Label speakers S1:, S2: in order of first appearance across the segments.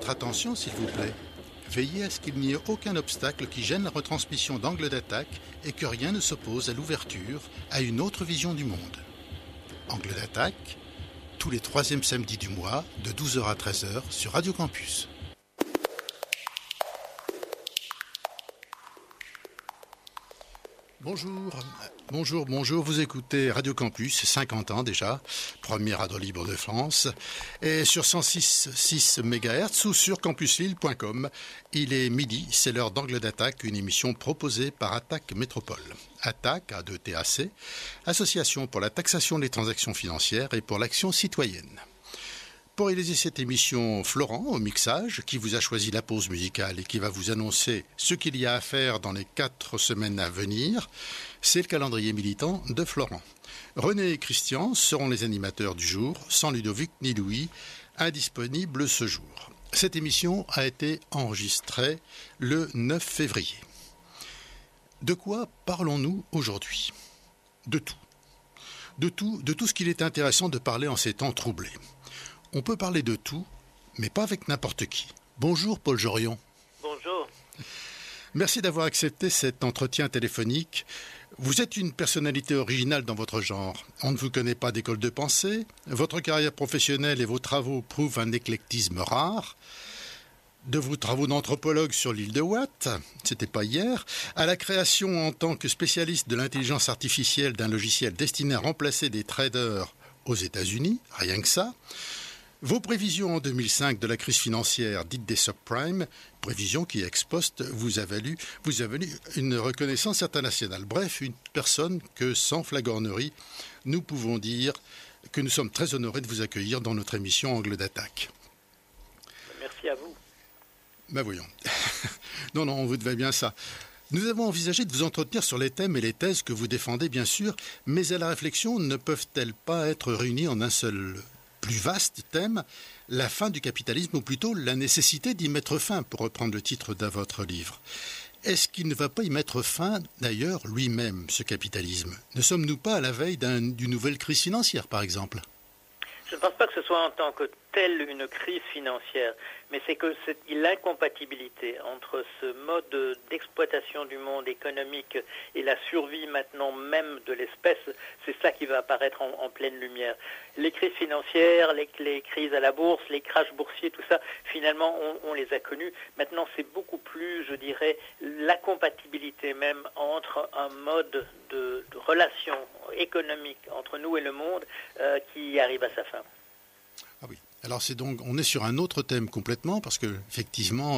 S1: votre attention, s'il vous plaît. Veillez à ce qu'il n'y ait aucun obstacle qui gêne la retransmission d'Angle d'attaque et que rien ne s'oppose à l'ouverture à une autre vision du monde. Angle d'attaque, tous les troisièmes samedis du mois, de 12h à 13h sur Radio Campus. Bonjour, vous écoutez Radio Campus, 50 ans déjà, première radio libre de France, et sur 106.6 MHz ou sur campuslille.com. Il est midi, c'est l'heure d'Angle d'attaque, une émission proposée par Attac Métropole. Attac, A2TAC, Association pour la taxation des transactions financières et pour l'action citoyenne. Pour réaliser cette émission, Florent, au mixage, qui vous a choisi la pause musicale et qui va vous annoncer ce qu'il y a à faire dans les 4 semaines à venir, c'est le calendrier militant de Florent. René et Christian seront les animateurs du jour, sans Ludovic ni Louis, indisponibles ce jour. Cette émission a été enregistrée le 9 février. De quoi parlons-nous aujourd'hui ? De tout. De tout ce qu'il est intéressant de parler en ces temps troublés. On peut parler de tout, mais pas avec n'importe qui. Bonjour Paul Jorion.
S2: Bonjour.
S1: Merci d'avoir accepté cet entretien téléphonique. Vous êtes une personnalité originale dans votre genre. On ne vous connaît pas d'école de pensée. Votre carrière professionnelle et vos travaux prouvent un éclectisme rare. De vos travaux d'anthropologue sur l'île de Watt, c'était pas hier, à la création en tant que spécialiste de l'intelligence artificielle d'un logiciel destiné à remplacer des traders aux États-Unis, rien que ça. Vos prévisions en 2005 de la crise financière dite des subprimes, prévisions qui, ex post, vous a valu une reconnaissance internationale. Bref, une personne que, sans flagornerie, nous pouvons dire que nous sommes très honorés de vous accueillir dans notre émission Angle d'attaque.
S2: Merci à vous.
S1: Ben voyons. Non, on vous devait bien ça. Nous avons envisagé de vous entretenir sur les thèmes et les thèses que vous défendez, bien sûr, mais à la réflexion, ne peuvent-elles pas être réunies en un seul plus vaste thème, la fin du capitalisme, ou plutôt la nécessité d'y mettre fin, pour reprendre le titre de votre livre. Est-ce qu'il ne va pas y mettre fin, d'ailleurs, lui-même, ce capitalisme ? Ne sommes-nous pas à la veille d'une nouvelle crise financière, par exemple ?
S2: Je ne pense pas que ce soit en tant que telle une crise financière, mais c'est que l'incompatibilité entre ce mode d'exploitation du monde économique et la survie maintenant même de l'espèce, c'est ça qui va apparaître en pleine lumière. Les crises financières, les crises à la bourse, les crashs boursiers, tout ça, finalement, on les a connus. Maintenant, c'est beaucoup plus, je dirais, la compatibilité même entre un mode de relation économique entre nous et le monde qui arrive à sa fin.
S1: Ah oui. Alors on est sur un autre thème complètement, parce que effectivement,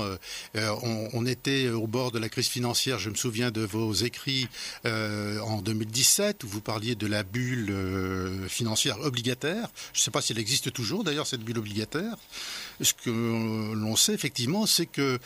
S1: on était au bord de la crise financière. Je me souviens de vos écrits en 2017 où vous parliez de la bulle financière obligataire. Je ne sais pas si elle existe toujours d'ailleurs, cette bulle obligataire. Ce que l'on sait effectivement, c'est que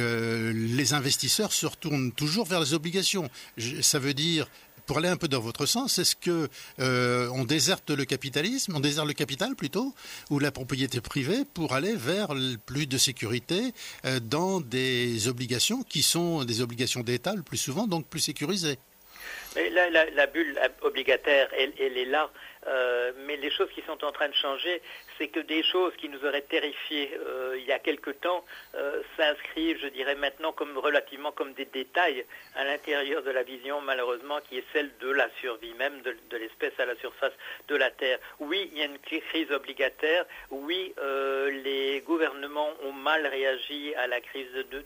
S1: les investisseurs se retournent toujours vers les obligations. Ça veut dire, pour aller un peu dans votre sens, est-ce que on déserte le capitalisme, on déserte le capital plutôt, ou la propriété privée pour aller vers plus de sécurité dans des obligations qui sont des obligations d'État le plus souvent, donc plus sécurisées ?
S2: Mais la bulle obligataire, elle est là. Mais les choses qui sont en train de changer, c'est que des choses qui nous auraient terrifiés il y a quelque temps s'inscrivent, je dirais maintenant, relativement comme des détails à l'intérieur de la vision, malheureusement, qui est celle de la survie même de l'espèce à la surface de la Terre. Oui, il y a une crise obligataire. Oui, les gouvernements ont mal réagi à la crise de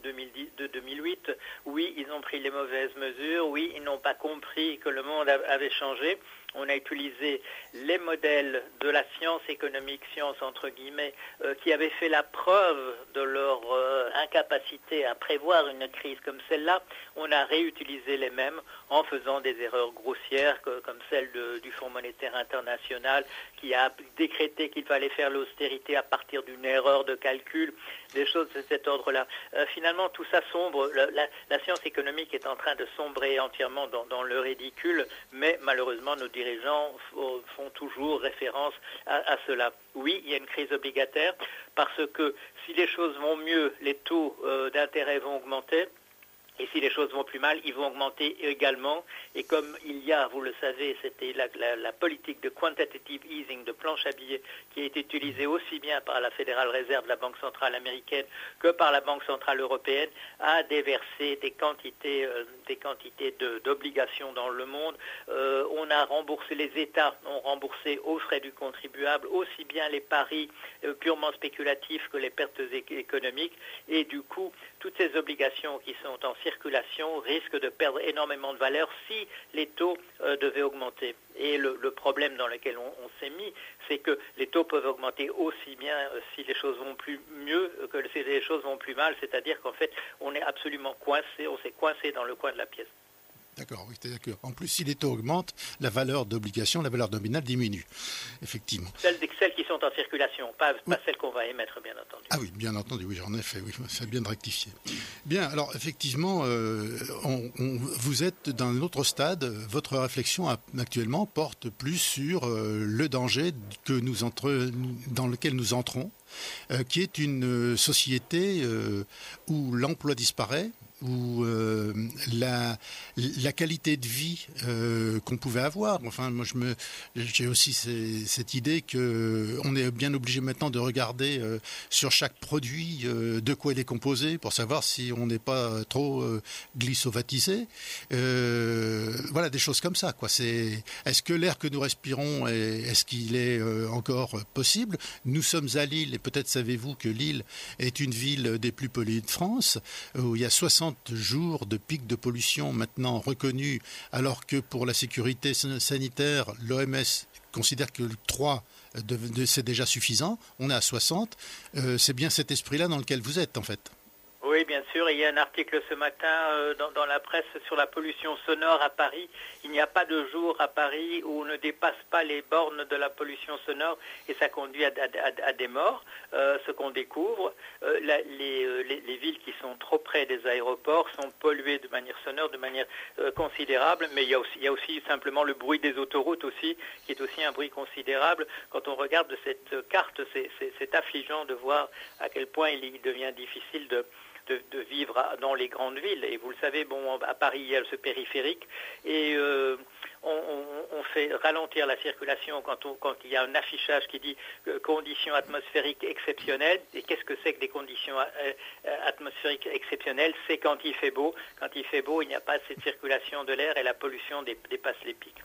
S2: 2008. Oui, ils ont pris les mauvaises mesures. Oui, ils n'ont pas compris que le monde avait changé. On a utilisé les modèles de la science économique, science entre guillemets, qui avaient fait la preuve de leur incapacité à prévoir une crise comme celle-là. On a réutilisé les mêmes en faisant des erreurs grossières comme celle du Fonds monétaire international qui a décrété qu'il fallait faire l'austérité à partir d'une erreur de calcul, des choses de cet ordre-là. Finalement, tout ça sombre. La science économique est en train de sombrer entièrement dans le ridicule, mais malheureusement, nos dirigeants font toujours référence à cela. Oui, il y a une crise obligataire parce que si les choses vont mieux, les taux d'intérêt vont augmenter. Et si les choses vont plus mal, ils vont augmenter également. Et comme il y a, vous le savez, c'était la politique de quantitative easing, de planche à billets, qui a été utilisée aussi bien par la Fédérale Réserve, la Banque centrale américaine, que par la Banque centrale européenne, a déversé des quantités d'obligations dans le monde. On a remboursé, les États ont remboursé aux frais du contribuable aussi bien les paris purement spéculatifs que les pertes économiques. Et du coup, toutes ces obligations qui sont en circulation risquent de perdre énormément de valeur si les taux devaient augmenter. Et le problème dans lequel on s'est mis, c'est que les taux peuvent augmenter aussi bien si les choses vont mieux que si les choses vont plus mal, c'est-à-dire qu'en fait, on est absolument coincé, on s'est coincé dans le coin de la pièce.
S1: D'accord, oui, c'est-à-dire qu'en plus, si les taux augmentent, la valeur d'obligation, la valeur nominale diminue, effectivement.
S2: Celles qui sont en circulation, pas celles qu'on va émettre, bien entendu.
S1: Ah oui, bien entendu, oui, en effet, oui, c'est bien de rectifier. Bien, alors effectivement, vous êtes dans un autre stade. Votre réflexion actuellement porte plus sur le danger dans lequel nous entrons, qui est une société où l'emploi disparaît, où la qualité de vie qu'on pouvait avoir. Enfin, moi, j'ai aussi cette idée qu'on est bien obligé maintenant de regarder sur chaque produit de quoi il est composé pour savoir si on n'est pas trop glyphosatisé. Voilà, des choses comme ça, quoi. Est-ce que l'air que nous respirons, est-ce qu'il est encore possible? Nous sommes à Lille, et peut-être savez-vous que Lille est une ville des plus polluées de France, où il y a 60 jours de pic de pollution maintenant reconnus, alors que pour la sécurité sanitaire, l'OMS considère que 3 c'est déjà suffisant. On est à 60. C'est bien cet esprit-là dans lequel vous êtes, en fait.
S2: Oui, bien sûr. Il y a un article ce matin dans la presse sur la pollution sonore à Paris. Il n'y a pas de jour à Paris où on ne dépasse pas les bornes de la pollution sonore et ça conduit à des morts. Ce qu'on découvre, les villes qui sont trop près des aéroports sont polluées de manière sonore, de manière considérable, mais il y a aussi simplement le bruit des autoroutes aussi, qui est aussi un bruit considérable. Quand on regarde cette carte, c'est affligeant de voir à quel point il devient difficile de vivre dans les grandes villes. Et vous le savez, à Paris, il y a ce périphérique et on fait ralentir la circulation quand il y a un affichage qui dit conditions atmosphériques exceptionnelles. Et qu'est-ce que c'est que des conditions atmosphériques exceptionnelles? C'est quand il fait beau. Quand il fait beau, il n'y a pas assez de circulation de l'air et la pollution dépasse les pics.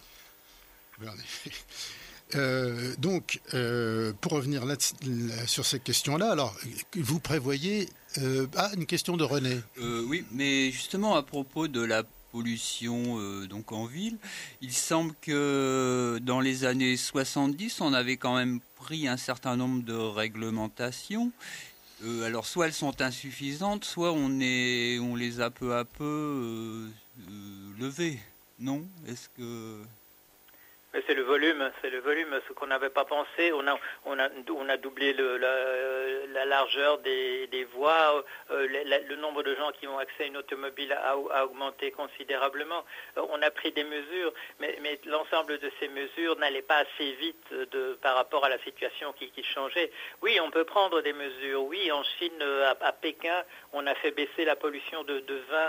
S1: Donc, pour revenir sur cette question-là, alors, vous prévoyez... une question de René.
S3: Oui, mais justement, à propos de la pollution donc en ville, il semble que dans les années 70, on avait quand même pris un certain nombre de réglementations. Alors, soit elles sont insuffisantes, soit on les a peu à peu levées. Non? Est-ce que...
S2: C'est le volume, ce qu'on n'avait pas pensé. On a doublé la largeur des voies, le nombre de gens qui ont accès à une automobile a augmenté considérablement. On a pris des mesures, mais l'ensemble de ces mesures n'allait pas assez vite par rapport à la situation qui changeait. Oui, on peut prendre des mesures. Oui, en Chine, à Pékin, on a fait baisser la pollution de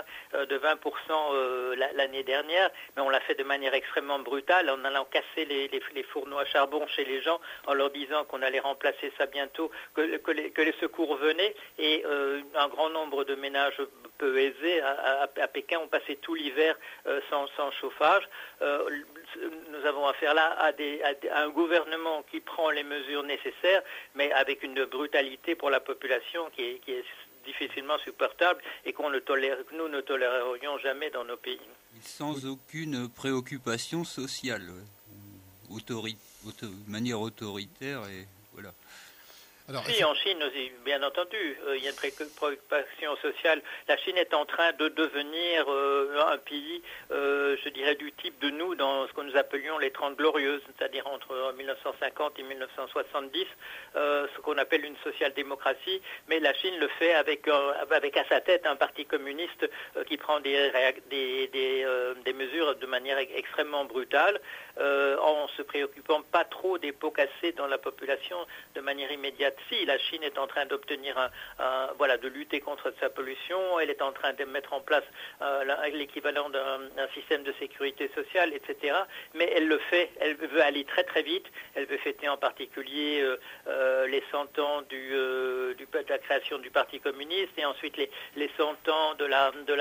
S2: 20% l'année dernière, mais on l'a fait de manière extrêmement brutale en allant casser les fourneaux à charbon chez les gens en leur disant qu'on allait remplacer ça bientôt, que les secours venaient et un grand nombre de ménages peu aisés à Pékin ont passé tout l'hiver sans chauffage. Nous avons affaire là à un gouvernement qui prend les mesures nécessaires, mais avec une brutalité pour la population qui est difficilement supportable et que nous ne tolérerions jamais dans nos pays.
S3: Sans aucune préoccupation sociale, de manière autoritaire et voilà.
S2: Alors, si, en Chine, bien entendu, il y a une préoccupation sociale. La Chine est en train de devenir un pays, je dirais, du type de nous dans ce que nous appelions les 30 glorieuses, c'est-à-dire entre 1950 et 1970, ce qu'on appelle une social-démocratie. Mais la Chine le fait avec à sa tête un parti communiste qui prend des mesures de manière extrêmement brutale, en se préoccupant pas trop des pots cassés dans la population de manière immédiate. si la Chine est en train d'obtenir de lutter contre sa pollution, elle est en train de mettre en place l'équivalent d'un système de sécurité sociale, etc. Mais elle le fait, elle veut aller très très vite, elle veut fêter en particulier les 100 ans de la création du Parti communiste et ensuite les 100 ans de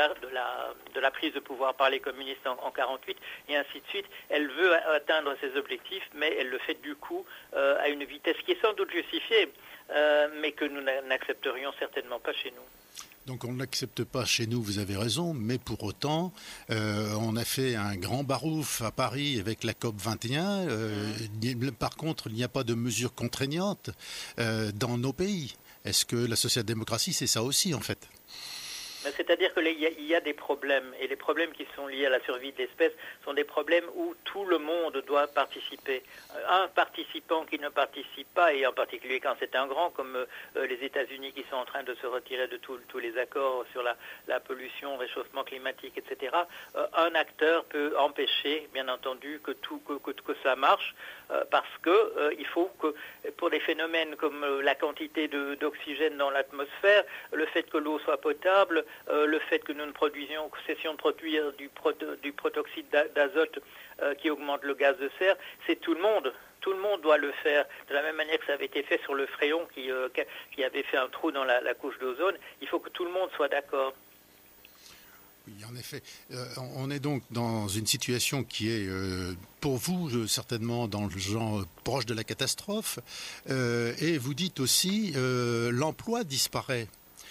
S2: la prise de pouvoir par les communistes en 1948 et ainsi de suite. Elle veut atteindre ses objectifs, mais elle le fait du coup à une vitesse qui est sans doute justifiée, mais que nous n'accepterions certainement pas chez nous.
S1: Donc on n'accepte pas chez nous, vous avez raison, mais pour autant, on a fait un grand barouf à Paris avec la COP 21. Par contre, il n'y a pas de mesures contraignantes dans nos pays. Est-ce que la social-démocratie, c'est ça aussi en fait ?
S2: C'est-à-dire qu'il y a des problèmes, et les problèmes qui sont liés à la survie de l'espèce sont des problèmes où tout le monde doit participer. Un participant qui ne participe pas, et en particulier quand c'est un grand, comme les États-Unis qui sont en train de se retirer de tous les accords sur la pollution, réchauffement climatique, etc., un acteur peut empêcher, bien entendu, que ça marche, parce que il faut que, pour des phénomènes comme la quantité d'oxygène dans l'atmosphère, le fait que l'eau soit potable, le fait que nous cessions de produire du protoxyde d'azote qui augmente le gaz de serre, c'est tout le monde. Tout le monde doit le faire, de la même manière que ça avait été fait sur le fréon qui avait fait un trou dans la couche d'ozone. Il faut que tout le monde soit d'accord.
S1: Oui, en effet. On est donc dans une situation qui est, pour vous, certainement dans le genre proche de la catastrophe. Et vous dites aussi, l'emploi disparaît.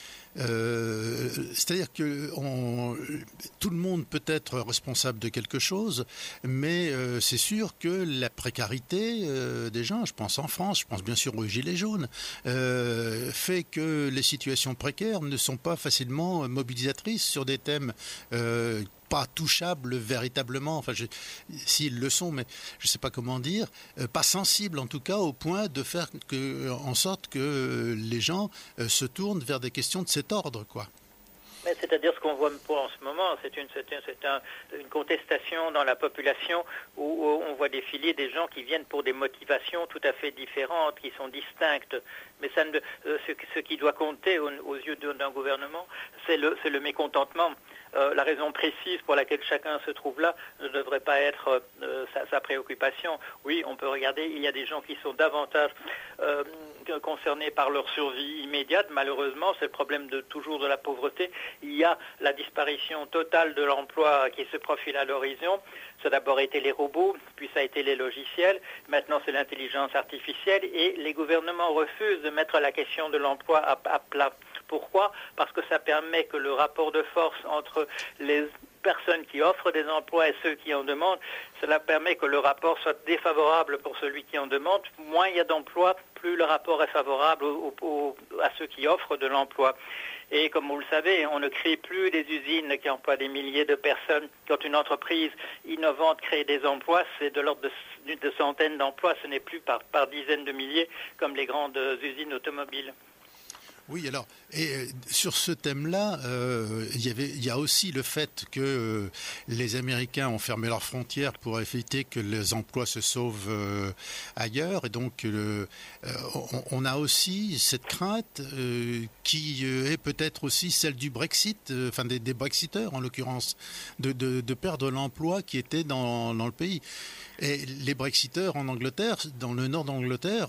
S1: C'est-à-dire que tout le monde peut être responsable de quelque chose, mais c'est sûr que la précarité des gens, je pense en France, je pense bien sûr aux gilets jaunes, fait que les situations précaires ne sont pas facilement mobilisatrices sur des thèmes pas touchables véritablement, enfin s'ils le sont, mais je ne sais pas comment dire, pas sensibles en tout cas au point de faire en sorte que les gens se tournent vers des questions de cet ordre, quoi.
S2: C'est-à-dire ce qu'on voit en ce moment, c'est une contestation dans la population où on voit défiler des gens qui viennent pour des motivations tout à fait différentes, qui sont distinctes. Mais ce qui doit compter aux yeux d'un gouvernement, c'est le mécontentement. La raison précise pour laquelle chacun se trouve là ne devrait pas être sa préoccupation. Oui, on peut regarder, il y a des gens qui sont davantage concernés par leur survie immédiate. Malheureusement, c'est le problème toujours de la pauvreté. Il y a la disparition totale de l'emploi qui se profile à l'horizon. Ça a d'abord été les robots, puis ça a été les logiciels. Maintenant, c'est l'intelligence artificielle et les gouvernements refusent de mettre la question de l'emploi à plat. Pourquoi ? Parce que ça permet que le rapport de force entre les personnes qui offrent des emplois et ceux qui en demandent, cela permet que le rapport soit défavorable pour celui qui en demande. Moins il y a d'emplois, plus le rapport est favorable à ceux qui offrent de l'emploi. Et comme vous le savez, on ne crée plus des usines qui emploient des milliers de personnes. Quand une entreprise innovante crée des emplois, c'est de l'ordre de centaines d'emplois. Ce n'est plus par dizaines de milliers comme les grandes usines automobiles.
S1: Oui, alors, et sur ce thème-là, il y a aussi le fait que les Américains ont fermé leurs frontières pour éviter que les emplois se sauvent ailleurs. Et donc, on a aussi cette crainte qui est peut-être aussi celle du Brexit, enfin des Brexiteurs en l'occurrence, de perdre l'emploi qui était dans le pays. Et les Brexiteurs en Angleterre, dans le nord d'Angleterre,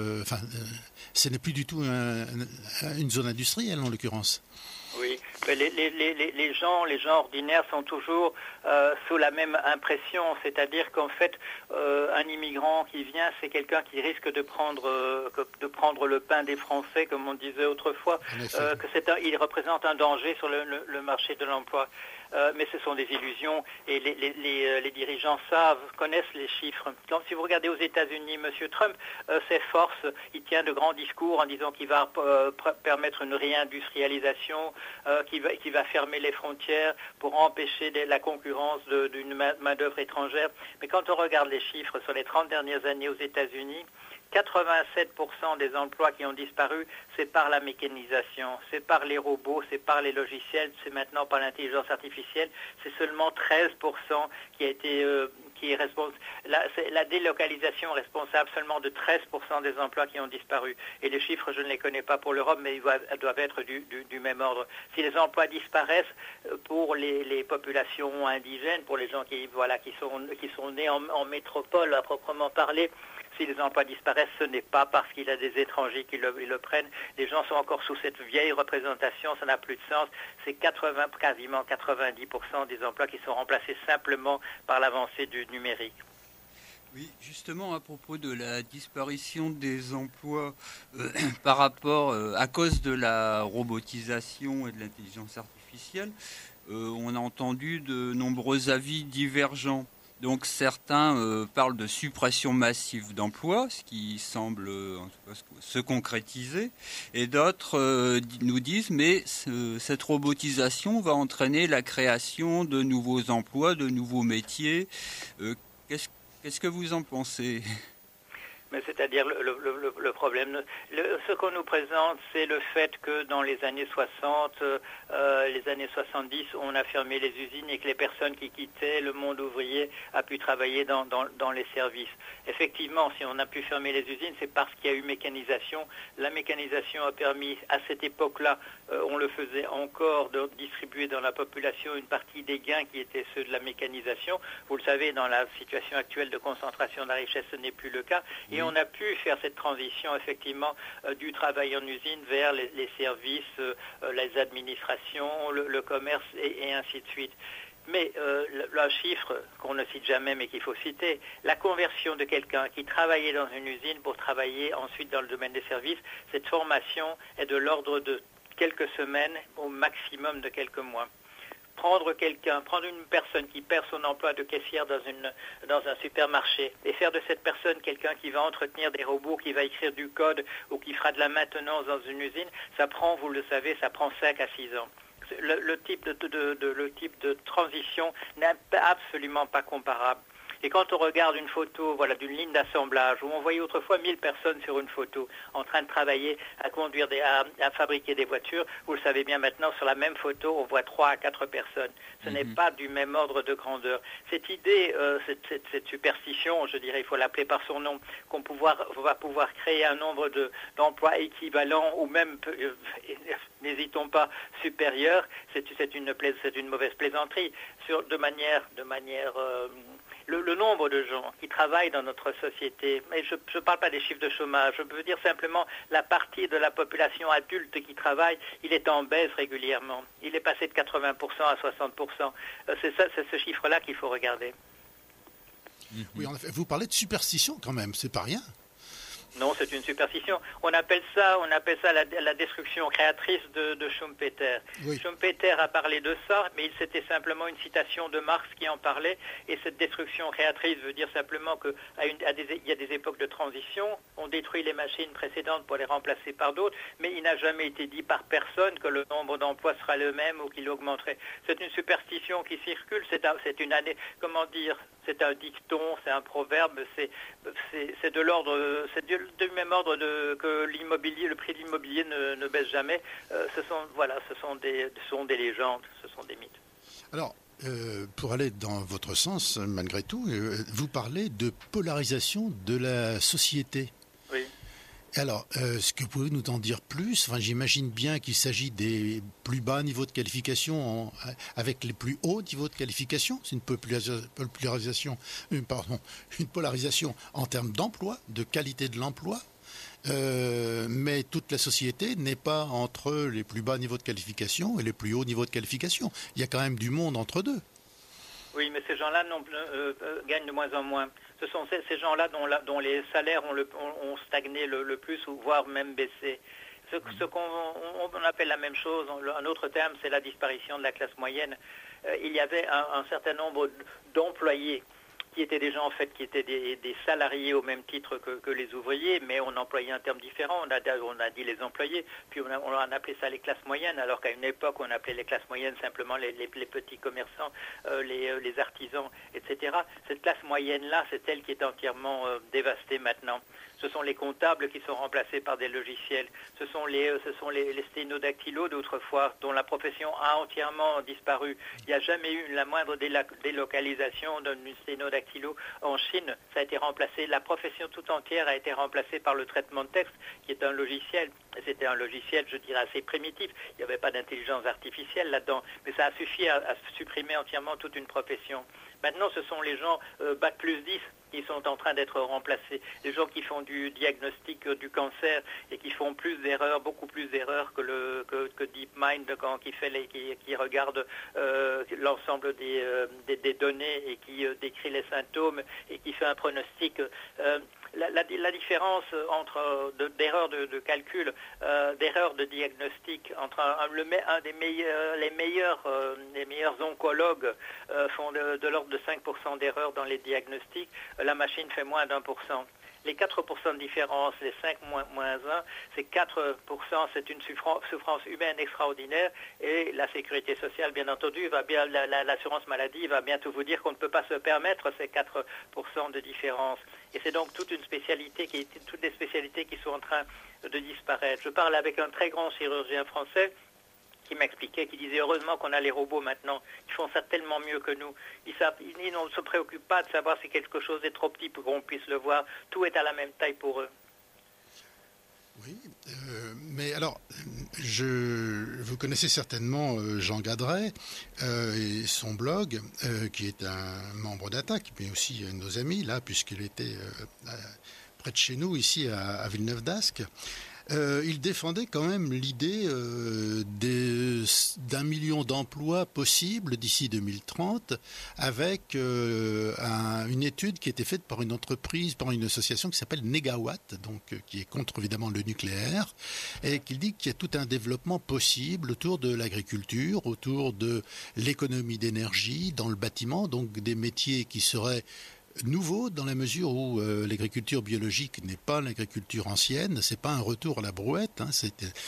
S1: ce n'est plus du tout une zone industrielle en l'occurrence.
S2: Oui, mais les gens ordinaires sont toujours sous la même impression, c'est-à-dire qu'en fait, un immigrant qui vient, c'est quelqu'un qui risque de prendre le pain des Français, comme on disait autrefois, il représente un danger sur le marché de l'emploi. Mais ce sont des illusions et les dirigeants connaissent les chiffres. Donc, si vous regardez aux États-Unis, M. Trump s'efforce, il tient de grands discours en disant qu'il va permettre une réindustrialisation, qu'il va fermer les frontières pour empêcher la concurrence d'une main-d'œuvre étrangère. Mais quand on regarde les chiffres sur les 30 dernières années aux États-Unis, 87% des emplois qui ont disparu, c'est par la mécanisation, c'est par les robots, c'est par les logiciels, c'est maintenant par l'intelligence artificielle. C'est seulement 13% qui qui est responsable. La délocalisation est responsable seulement de 13% des emplois qui ont disparu. Et les chiffres, je ne les connais pas pour l'Europe, mais ils doivent être du même ordre. Si les emplois disparaissent pour les populations indigènes, pour les gens qui sont nés en métropole à proprement parler, si les emplois disparaissent, ce n'est pas parce qu'il y a des étrangers qui le prennent. Les gens sont encore sous cette vieille représentation, ça n'a plus de sens. C'est quasiment 90% des emplois qui sont remplacés simplement par l'avancée du numérique.
S3: Oui, justement, à propos de la disparition des emplois par rapport, à cause de la robotisation et de l'intelligence artificielle, on a entendu de nombreux avis divergents. Donc certains parlent de suppression massive d'emplois, ce qui semble en tout cas se concrétiser, et d'autres nous disent mais cette robotisation va entraîner la création de nouveaux emplois, de nouveaux métiers. Qu'est-ce que vous en pensez ?
S2: Mais c'est-à-dire le problème, ce qu'on nous présente, c'est le fait que dans les années 60, les années 70, on a fermé les usines et que les personnes qui quittaient le monde ouvrier a pu travailler dans les services. Effectivement, si on a pu fermer les usines, c'est parce qu'il y a eu mécanisation. La mécanisation a permis, à cette époque-là, on le faisait encore, de distribuer dans la population une partie des gains qui étaient ceux de la mécanisation. Vous le savez, dans la situation actuelle de concentration de la richesse, ce n'est plus le cas. Et on a pu faire cette transition, effectivement, du travail en usine vers les services, les administrations, le commerce et ainsi de suite. Mais le chiffre qu'on ne cite jamais mais qu'il faut citer, la conversion de quelqu'un qui travaillait dans une usine pour travailler ensuite dans le domaine des services, cette formation est de l'ordre de quelques semaines, au maximum de quelques mois. Prendre une personne qui perd son emploi de caissière dans un supermarché et faire de cette personne quelqu'un qui va entretenir des robots, qui va écrire du code ou qui fera de la maintenance dans une usine, ça prend, vous le savez, ça prend 5 à 6 ans. Le type de transition n'est absolument pas comparable. Et quand on regarde une photo d'une ligne d'assemblage, où on voyait autrefois 1000 personnes sur une photo en train de travailler à conduire, à fabriquer des voitures, vous le savez bien maintenant, sur la même photo, on voit 3 à 4 personnes. Ce n'est pas du même ordre de grandeur. Cette idée, cette superstition, je dirais, il faut l'appeler par son nom, qu'on va pouvoir créer un nombre d'emplois équivalents ou même, n'hésitons pas, supérieur, c'est une mauvaise plaisanterie. Le nombre de gens qui travaillent dans notre société, mais je ne parle pas des chiffres de chômage, je veux dire simplement la partie de la population adulte qui travaille, il est en baisse régulièrement. Il est passé de 80% à 60%. C'est ce chiffre-là qu'il faut regarder.
S1: Oui, en effet, vous parlez de superstition quand même, c'est pas rien.
S2: Non, c'est une superstition. On appelle ça la destruction créatrice de Schumpeter. Oui. Schumpeter a parlé de ça, mais c'était simplement une citation de Marx qui en parlait. Et cette destruction créatrice veut dire simplement qu'il y a des époques de transition. On détruit les machines précédentes pour les remplacer par d'autres, mais il n'a jamais été dit par personne que le nombre d'emplois sera le même ou qu'il augmenterait. C'est une superstition qui circule. C'est une année, comment dire, c'est un dicton, c'est un proverbe, c'est de l'ordre, c'est du même ordre que l'immobilier, le prix de l'immobilier ne baisse jamais. Ce sont des légendes, ce sont des mythes.
S1: Alors, pour aller dans votre sens, malgré tout, vous parlez de polarisation de la société.
S2: Oui.
S1: Alors, est-ce que vous pouvez nous en dire plus ? Enfin, j'imagine bien qu'il s'agit des plus bas niveaux de qualification avec les plus hauts niveaux de qualification. C'est une polarisation en termes d'emploi, de qualité de l'emploi. Mais toute la société n'est pas entre les plus bas niveaux de qualification et les plus hauts niveaux de qualification. Il y a quand même du monde entre deux.
S2: Oui, mais ces gens-là gagnent de moins en moins. Ce sont ces gens-là dont les salaires ont stagné le plus, ou voire même baissé. Ce qu'on appelle la même chose, un autre terme, c'est la disparition de la classe moyenne. Il y avait un certain nombre d'employés qui étaient des gens en fait qui étaient des salariés au même titre que les ouvriers, mais on employait un terme différent. On a dit les employés, puis on a appelé ça les classes moyennes, alors qu'à une époque on appelait les classes moyennes simplement les petits commerçants, les artisans, etc. Cette classe moyenne-là, c'est elle qui est entièrement dévastée maintenant. Ce sont les comptables qui sont remplacés par des logiciels. Ce sont les sténodactylos d'autrefois, dont la profession a entièrement disparu. Il n'y a jamais eu la moindre délocalisation d'un sténodactylo en Chine. Ça a été remplacé. La profession tout entière a été remplacée par le traitement de texte, qui est un logiciel. C'était un logiciel, je dirais, assez primitif. Il n'y avait pas d'intelligence artificielle là-dedans. Mais ça a suffi à supprimer entièrement toute une profession. Maintenant, ce sont les gens Bac plus 10 qui sont en train d'être remplacés. Les gens qui font du diagnostic du cancer et qui font plus d'erreurs, beaucoup plus d'erreurs que DeepMind qui regarde l'ensemble des données et qui décrit les symptômes et qui fait un pronostic. La différence entre d'erreurs de calcul, d'erreurs de diagnostic entre les meilleurs oncologues font de l'ordre de 5% d'erreurs dans les diagnostics, la machine fait moins d'1%. Les 4% de différence, les 5 moins 1, c'est 4%, c'est une souffrance humaine extraordinaire et la sécurité sociale, bien entendu, l'assurance maladie va bientôt vous dire qu'on ne peut pas se permettre ces 4% de différence. Et c'est donc toutes les spécialités qui sont en train de disparaître. Je parle avec un très grand chirurgien français qui m'expliquait, qui disait heureusement qu'on a les robots maintenant, ils font ça tellement mieux que nous. Ils ne se préoccupent pas de savoir si quelque chose est trop petit pour qu'on puisse le voir. Tout est à la même taille pour eux.
S1: Oui, mais alors, vous connaissez certainement Jean Gadret et son blog, qui est un membre d'Attaque, mais aussi un de nos amis, là, puisqu'il était près de chez nous, ici à Villeneuve-d'Ascq. Il défendait quand même l'idée d'1 million d'emplois possibles d'ici 2030 avec une étude qui a été faite par une entreprise, par une association qui s'appelle Negawatt, donc qui est contre évidemment le nucléaire, et qui dit qu'il y a tout un développement possible autour de l'agriculture, autour de l'économie d'énergie, dans le bâtiment, donc des métiers qui seraient nouveau dans la mesure où l'agriculture biologique n'est pas l'agriculture ancienne, c'est pas un retour à la brouette, hein,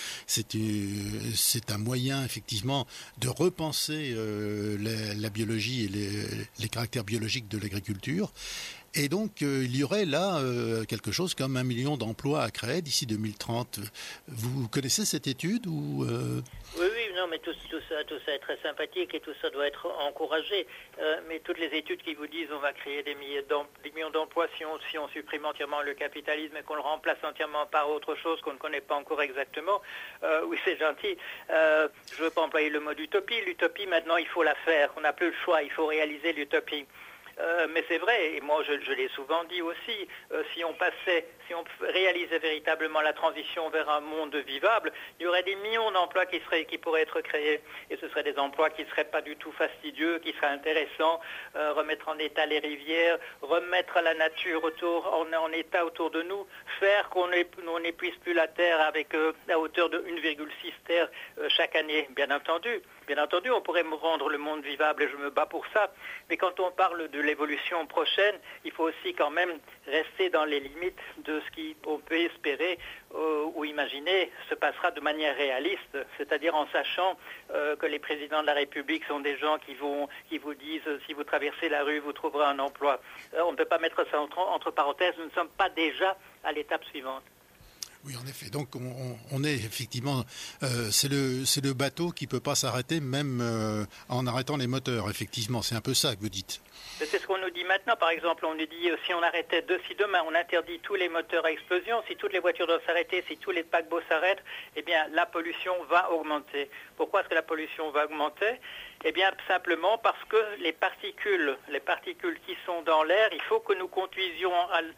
S1: c'est un moyen effectivement de repenser la biologie et les caractères biologiques de l'agriculture. Et donc, il y aurait là quelque chose comme 1 million d'emplois à créer d'ici 2030. Vous connaissez cette étude ou
S2: Oui, non, mais tout ça est très sympathique et tout ça doit être encouragé. Mais toutes les études qui vous disent on va créer des millions d'emplois si on supprime entièrement le capitalisme et qu'on le remplace entièrement par autre chose qu'on ne connaît pas encore exactement, oui, c'est gentil. Je ne veux pas employer le mot d'utopie. L'utopie, maintenant, il faut la faire. On n'a plus le choix. Il faut réaliser l'utopie. Mais c'est vrai, et moi je l'ai souvent dit aussi, si on réalisait véritablement la transition vers un monde vivable, il y aurait des millions d'emplois qui pourraient être créés. Et ce seraient des emplois qui ne seraient pas du tout fastidieux, qui seraient intéressants, remettre en état les rivières, remettre la nature en état autour de nous, faire qu'on n'épuise plus la terre avec à hauteur de 1,6 terre chaque année, bien entendu. Bien entendu, on pourrait rendre le monde vivable et je me bats pour ça. Mais quand on parle de l'évolution prochaine, il faut aussi quand même rester dans les limites de ce qu'on peut espérer ou imaginer se passera de manière réaliste, c'est-à-dire en sachant que les présidents de la République sont des gens qui vous disent si vous traversez la rue, vous trouverez un emploi. On ne peut pas mettre ça entre parenthèses, nous ne sommes pas déjà à l'étape suivante.
S1: Oui, en effet. Donc, on est effectivement, c'est le bateau qui peut pas s'arrêter, même en arrêtant les moteurs. Effectivement, c'est un peu ça que vous dites.
S2: C'est ce qu'on nous dit maintenant. Par exemple, on nous dit si on arrêtait si demain on interdit tous les moteurs à explosion, si toutes les voitures doivent s'arrêter, si tous les paquebots s'arrêtent, eh bien, la pollution va augmenter. Pourquoi est-ce que la pollution va augmenter ? Eh bien, simplement parce que les particules qui sont dans l'air, il faut que nous continuions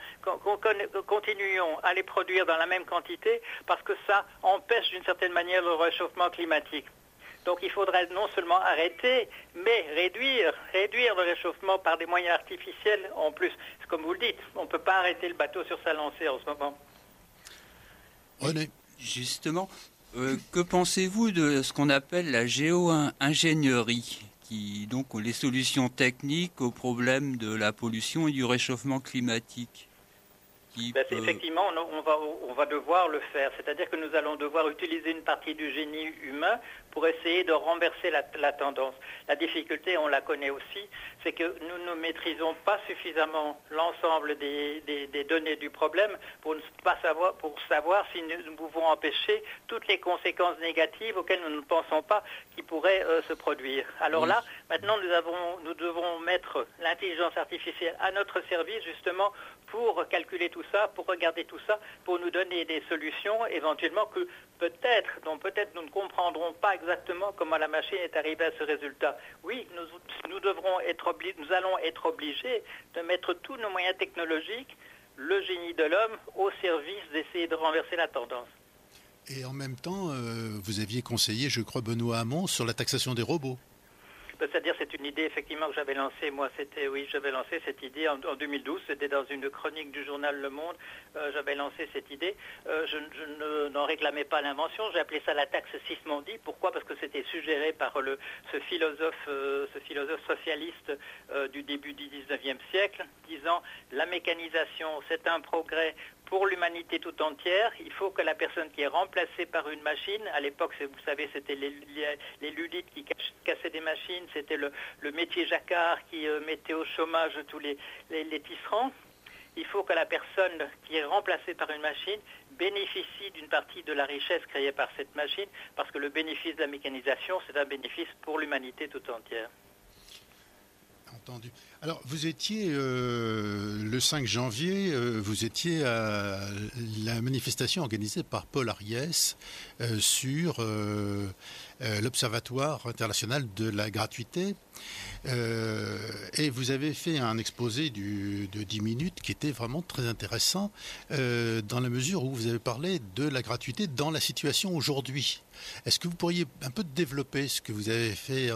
S2: à les produire dans la même quantité parce que ça empêche d'une certaine manière le réchauffement climatique. Donc il faudrait non seulement arrêter, mais réduire le réchauffement par des moyens artificiels en plus. Comme vous le dites, on ne peut pas arrêter le bateau sur sa lancée en ce moment.
S1: René.
S3: Justement, que pensez-vous de ce qu'on appelle la géo-ingénierie, qui donc les solutions techniques aux problèmes de la pollution et du réchauffement climatique ? équipe.
S2: Effectivement, on va devoir le faire. C'est-à-dire que nous allons devoir utiliser une partie du génie humain pour essayer de renverser la tendance. La difficulté, on la connaît aussi, c'est que nous ne maîtrisons pas suffisamment l'ensemble des données du problème pour savoir si nous pouvons empêcher toutes les conséquences négatives auxquelles nous ne pensons pas qui pourraient se produire. Alors là, maintenant, nous devons mettre l'intelligence artificielle à notre service justement pour calculer tout ça, pour regarder tout ça, pour nous donner des solutions éventuellement dont peut-être nous ne comprendrons pas exactement comment la machine est arrivée à ce résultat. Oui, nous allons être obligés de mettre tous nos moyens technologiques, le génie de l'homme, au service d'essayer de renverser la tendance.
S1: Et en même temps, vous aviez conseillé, je crois, Benoît Hamon sur la taxation des robots.
S2: C'est-à-dire, c'est une idée effectivement que j'avais lancée. Moi, j'avais lancé cette idée en 2012. C'était dans une chronique du journal Le Monde. J'avais lancé cette idée. N'en réclamais pas l'invention. J'ai appelé ça la taxe Sismondi. Pourquoi ? Parce que c'était suggéré par ce philosophe socialiste du début du 19e siècle, disant la mécanisation, c'est un progrès pour l'humanité tout entière. Il faut que la personne qui est remplacée par une machine, à l'époque, vous savez, c'était les Ludites qui cassaient des machines, c'était le métier jacquard qui mettait au chômage tous les tisserands. Il faut que la personne qui est remplacée par une machine bénéficie d'une partie de la richesse créée par cette machine, parce que le bénéfice de la mécanisation, c'est un bénéfice pour l'humanité tout entière.
S1: Entendu. Alors, vous étiez le 5 janvier, vous étiez à la manifestation organisée par Paul Ariès sur l'Observatoire international de la gratuité. Et vous avez fait un exposé de 10 minutes qui était vraiment très intéressant dans la mesure où vous avez parlé de la gratuité dans la situation aujourd'hui. Est-ce que vous pourriez un peu développer ce que vous avez fait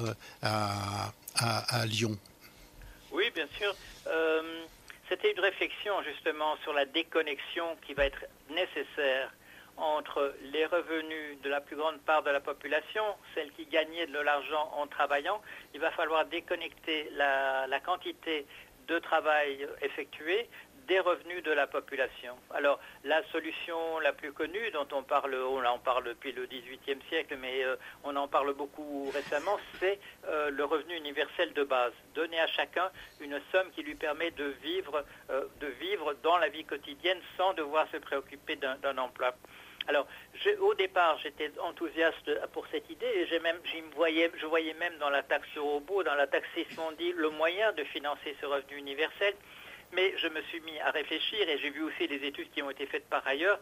S1: à Lyon ?
S2: Oui, bien sûr. C'était une réflexion justement sur la déconnexion qui va être nécessaire entre les revenus de la plus grande part de la population, celle qui gagnait de l'argent en travaillant. Il va falloir déconnecter la quantité de travail effectué des revenus de la population. Alors, la solution la plus connue, dont on en parle depuis le XVIIIe siècle, mais on en parle beaucoup récemment, c'est le revenu universel de base. Donner à chacun une somme qui lui permet de vivre dans la vie quotidienne sans devoir se préoccuper d'un emploi. Alors, au départ, j'étais enthousiaste pour cette idée et je voyais même dans la taxe sur robot, dans la taxe Sismondi, le moyen de financer ce revenu universel. Mais je me suis mis à réfléchir et j'ai vu aussi des études qui ont été faites par ailleurs.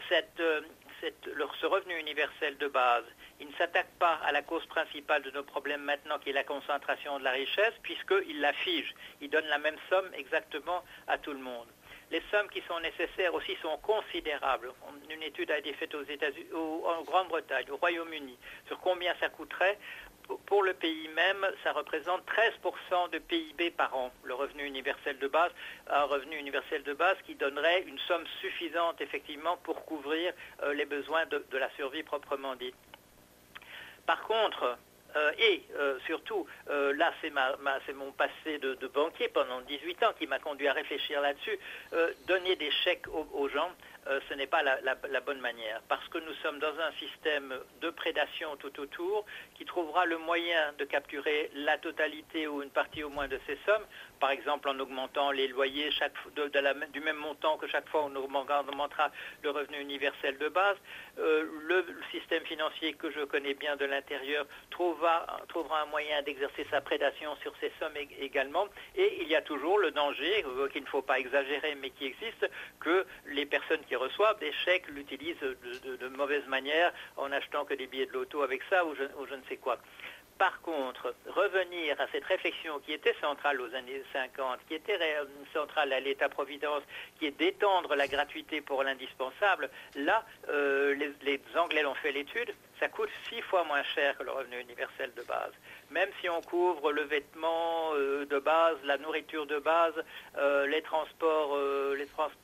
S2: Ce revenu universel de base, il ne s'attaque pas à la cause principale de nos problèmes maintenant, qui est la concentration de la richesse, puisqu'il la fige. Il donne la même somme exactement à tout le monde. Les sommes qui sont nécessaires aussi sont considérables. Une étude a été faite aux États-Unis, en Grande-Bretagne, au Royaume-Uni, sur combien ça coûterait. Pour le pays même, ça représente 13% de PIB par an, le revenu universel de base, un revenu universel de base qui donnerait une somme suffisante effectivement pour couvrir les besoins de la survie proprement dite. Par contre, surtout, là c'est mon passé de banquier pendant 18 ans qui m'a conduit à réfléchir là-dessus, donner des chèques aux gens, ce n'est pas la bonne manière, parce que nous sommes dans un système de prédation tout autour qui trouvera le moyen de capturer la totalité ou une partie au moins de ces sommes, par exemple en augmentant les loyers du même montant que chaque fois on augmentera le revenu universel de base. Le système financier que je connais bien de l'intérieur trouvera un moyen d'exercer sa prédation sur ces sommes également, et il y a toujours le danger, qu'il ne faut pas exagérer mais qui existe, que les personnes qui reçoivent des chèques l'utilisent de mauvaise manière en achetant que des billets de loto avec ça ou je ne sais quoi. Par contre, revenir à cette réflexion qui était centrale aux années 50, qui était centrale à l'État-providence, qui est d'étendre la gratuité pour l'indispensable, là, les Anglais l'ont fait l'étude, ça coûte 6 fois moins cher que le revenu universel de base. Même si on couvre le vêtement de base, la nourriture de base, les transports de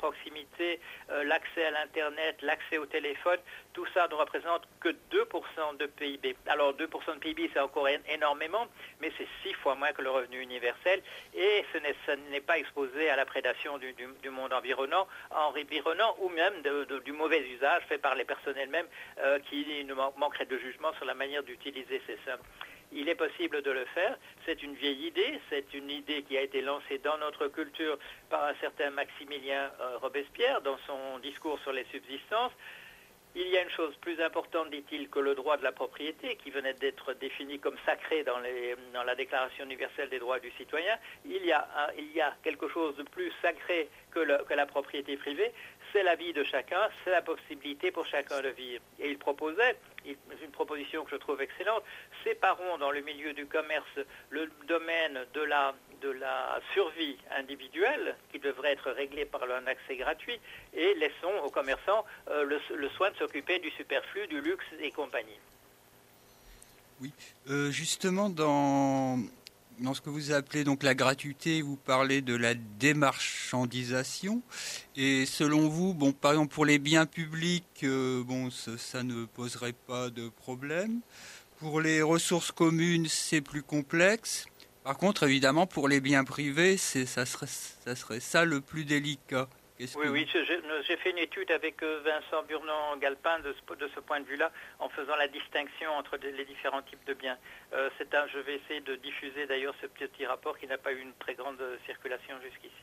S2: proximité, l'accès à l'Internet, l'accès au téléphone, tout ça ne représente que 2% de PIB. Alors 2% de PIB, c'est encore énormément, mais c'est 6 fois moins que le revenu universel et ce n'est pas exposé à la prédation du monde environnant ou même du mauvais usage fait par les personnes elles-mêmes qui manqueraient de jugement sur la manière d'utiliser ces sommes. Il est possible de le faire, c'est une vieille idée, c'est une idée qui a été lancée dans notre culture par un certain Maximilien Robespierre dans son discours sur les subsistances. Il y a une chose plus importante, dit-il, que le droit de la propriété, qui venait d'être défini comme sacré dans la Déclaration universelle des droits du citoyen. Il y a quelque chose de plus sacré que la propriété privée, c'est la vie de chacun, c'est la possibilité pour chacun de vivre. Et il proposait, une proposition que je trouve excellente, séparons dans le milieu du commerce le domaine de la survie individuelle, qui devrait être réglée par un accès gratuit, et laissons aux commerçants le soin de s'occuper du superflu, du luxe et compagnie.
S3: Oui, justement dans ce que vous appelez donc la gratuité, vous parlez de la démarchandisation. Et selon vous, bon, par exemple pour les biens publics, ça ne poserait pas de problème. Pour les ressources communes, c'est plus complexe. Par contre, évidemment, pour les biens privés, ça serait ça le plus délicat.
S2: Oui, j'ai fait une étude avec Vincent Burnand-Galpin de ce point de vue-là, en faisant la distinction entre les différents types de biens. Je vais essayer de diffuser d'ailleurs ce petit rapport qui n'a pas eu une très grande circulation jusqu'ici.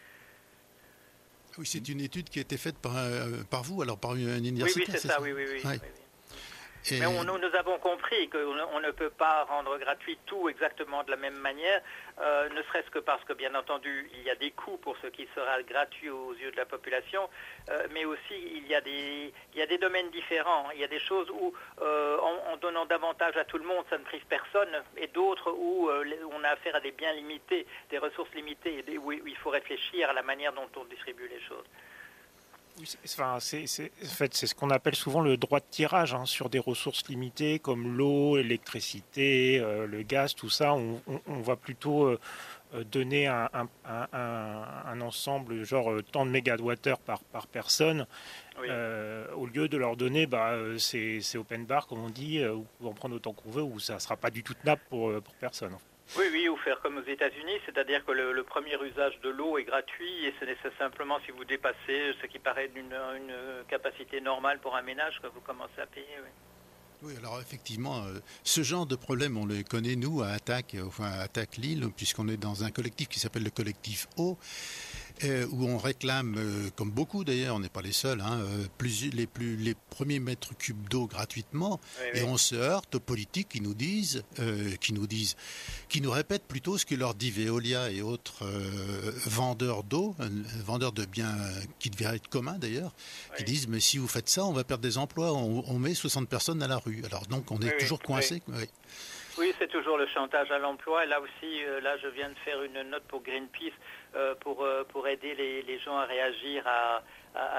S1: Oui, c'est une étude qui a été faite par vous, alors par une université.
S2: Oui, c'est ça, oui. Mais nous avons compris qu'on ne peut pas rendre gratuit tout exactement de la même manière, ne serait-ce que parce que, bien entendu, il y a des coûts pour ce qui sera gratuit aux yeux de la population, mais aussi il y a des domaines différents. Il y a des choses où, en donnant davantage à tout le monde, ça ne prive personne, et d'autres où on a affaire à des biens limités, des ressources limitées, où il faut réfléchir à la manière dont on distribue les choses.
S4: Oui, c'est ce qu'on appelle souvent le droit de tirage sur des ressources limitées comme l'eau, l'électricité, le gaz, tout ça. On va plutôt donner un ensemble, genre tant de mégawattheures par personne, oui. Au lieu de leur donner, c'est open bar, comme on dit, où on peut en prendre autant qu'on veut, où ça ne sera pas du tout tenable pour personne.
S2: Oui, ou faire comme aux États-Unis, c'est-à-dire que le premier usage de l'eau est gratuit et c'est simplement si vous dépassez ce qui paraît une capacité normale pour un ménage que vous commencez à payer.
S1: Oui, alors effectivement, ce genre de problème, on le connaît nous à Attaque Lille, puisqu'on est dans un collectif qui s'appelle le collectif Eau, où on réclame, comme beaucoup d'ailleurs, on n'est pas les seuls, les premiers mètres cubes d'eau gratuitement, oui. Et on se heurte aux politiques qui nous répètent plutôt ce que leur dit Veolia et autres vendeurs d'eau, vendeurs de biens qui devraient être communs d'ailleurs, oui. Qui disent mais si vous faites ça, on va perdre des emplois, on met 60 personnes à la rue. Alors donc on est toujours coincé. Oui.
S2: Oui, c'est toujours le chantage à l'emploi. Et là aussi, je viens de faire une note pour Greenpeace pour aider les gens à réagir à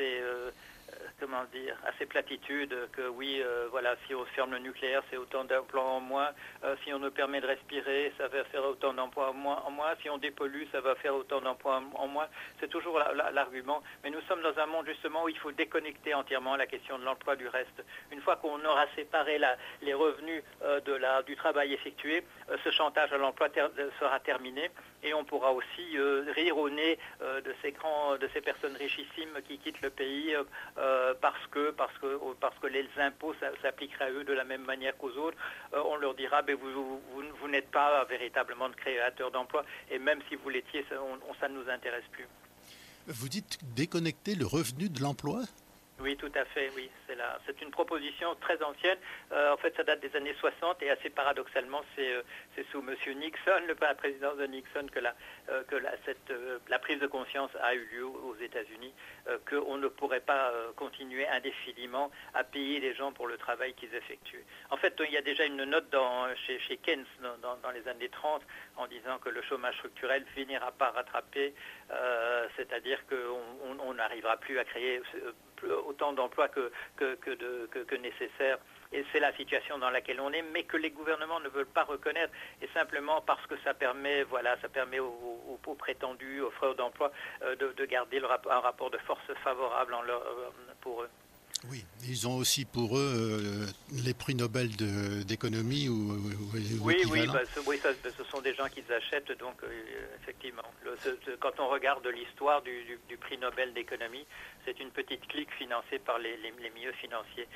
S2: ces platitudes que oui, si on ferme le nucléaire, c'est autant d'emplois en moins. Si on nous permet de respirer, ça va faire autant d'emplois en moins. Si on dépollue, ça va faire autant d'emplois en moins. C'est toujours l'argument. Mais nous sommes dans un monde justement où il faut déconnecter entièrement la question de l'emploi du reste. Une fois qu'on aura séparé les revenus du travail effectué, ce chantage à l'emploi sera terminé et on pourra aussi rire au nez de ces personnes richissimes qui quittent le pays parce que les impôts s'appliqueraient à eux de la même manière qu'aux autres. On leur dira vous n'êtes pas véritablement de créateurs d'emplois et même si vous l'étiez, ça ne nous intéresse plus.
S1: Vous dites déconnecter le revenu de l'emploi ?
S2: Oui, tout à fait, oui. C'est une proposition très ancienne. En fait, ça date des années 60 et assez paradoxalement, c'est sous M. Nixon, la présidence de Nixon, que la prise de conscience a eu lieu aux États-Unis, qu'on ne pourrait pas continuer indéfiniment à payer les gens pour le travail qu'ils effectuent. En fait, il y a déjà une note chez Keynes dans les années 30 en disant que le chômage structurel finira par rattraper, c'est-à-dire qu'on n'arrivera plus à créer autant d'emplois que nécessaire. Et c'est la situation dans laquelle on est, mais que les gouvernements ne veulent pas reconnaître, et simplement parce que ça permet aux prétendus offreurs d'emploi de garder un rapport de force favorable pour eux.
S1: Oui, ils ont aussi pour eux les prix Nobel d'économie ou
S2: oui,
S1: équivalent.
S2: Ce sont des gens qui achètent, donc effectivement. Quand on regarde l'histoire du prix Nobel d'économie, c'est une petite clique financée par les milieux financiers.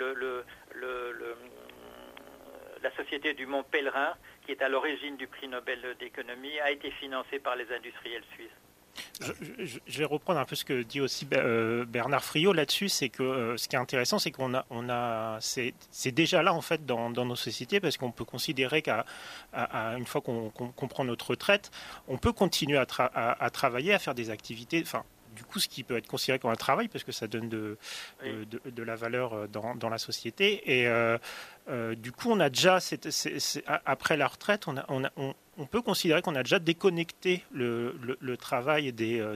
S2: La société du Mont Pèlerin, qui est à l'origine du prix Nobel d'économie, a été financée par les industriels suisses.
S4: Je vais reprendre un peu ce que dit aussi Bernard Friot là-dessus, c'est que ce qui est intéressant, c'est c'est déjà là en fait dans nos sociétés, parce qu'on peut considérer une fois qu'on prend notre retraite, on peut continuer à travailler, à faire des activités, enfin du coup ce qui peut être considéré comme un travail, parce que ça donne de la valeur dans la société, et du coup on a déjà après la retraite, on peut considérer qu'on a déjà déconnecté le travail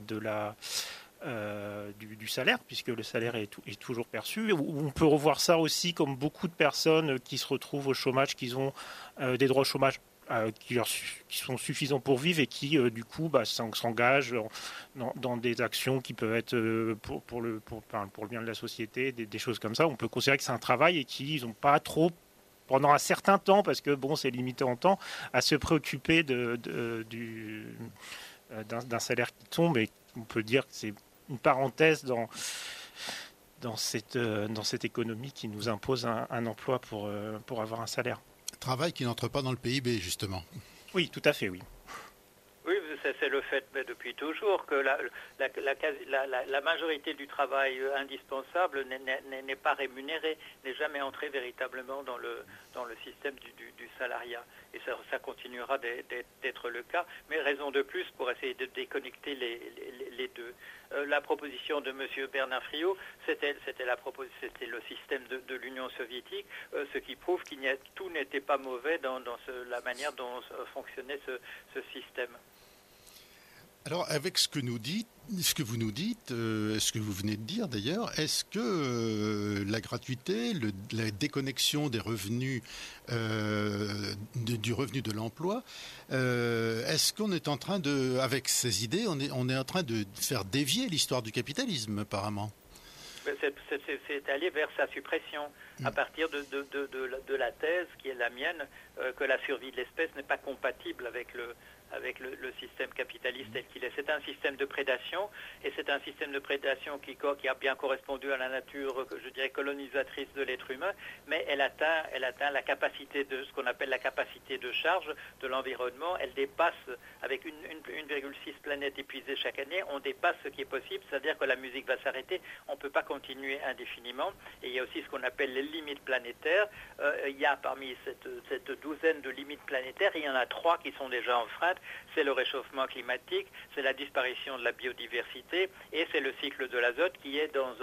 S4: du salaire, puisque le salaire est toujours perçu. On peut revoir ça aussi comme beaucoup de personnes qui se retrouvent au chômage, qui ont des droits au chômage qui sont suffisants pour vivre, et qui du coup s'engagent dans des actions qui peuvent être pour le bien de la société, des choses comme ça. On peut considérer que c'est un travail, et qu'ils n'ont pas trop, pendant un certain temps, parce que c'est limité en temps, à se préoccuper d'un salaire qui tombe, et on peut dire que c'est une parenthèse dans cette économie qui nous impose un emploi pour avoir un salaire.
S1: Travail qui n'entre pas dans le PIB, justement.
S4: Oui, tout à fait, oui.
S2: Oui, c'est le fait depuis toujours que la majorité du travail indispensable n'est pas rémunéré, n'est jamais entré véritablement dans le système du salariat. Et ça continuera d'être le cas, mais raison de plus pour essayer de déconnecter les deux. La proposition de M. Bernard Friot, c'était le système de l'Union soviétique, ce qui prouve tout n'était pas mauvais dans la manière dont fonctionnait ce système.
S1: Alors, avec ce que vous nous dites, ce que vous venez de dire d'ailleurs, est-ce que la gratuité, la déconnexion des revenus, du revenu de l'emploi, est-ce qu'on est en train avec ces idées, on est en train de faire dévier l'histoire du capitalisme, apparemment?
S2: C'est aller vers sa suppression, à partir de la thèse qui est la mienne, que la survie de l'espèce n'est pas compatible avec le système capitaliste tel qu'il est. C'est un système de prédation, et c'est un système de prédation qui a bien correspondu à la nature, je dirais, colonisatrice de l'être humain, mais elle atteint la capacité ce qu'on appelle la capacité de charge de l'environnement. Elle dépasse, avec 1,6 planètes épuisées chaque année, on dépasse ce qui est possible, c'est-à-dire que la musique va s'arrêter, on ne peut pas continuer indéfiniment. Et il y a aussi ce qu'on appelle les limites planétaires. Il y a parmi cette douzaine de limites planétaires, il y en a 3 qui sont déjà enfreintes. C'est le réchauffement climatique, c'est la disparition de la biodiversité, et c'est le cycle de l'azote qui est dans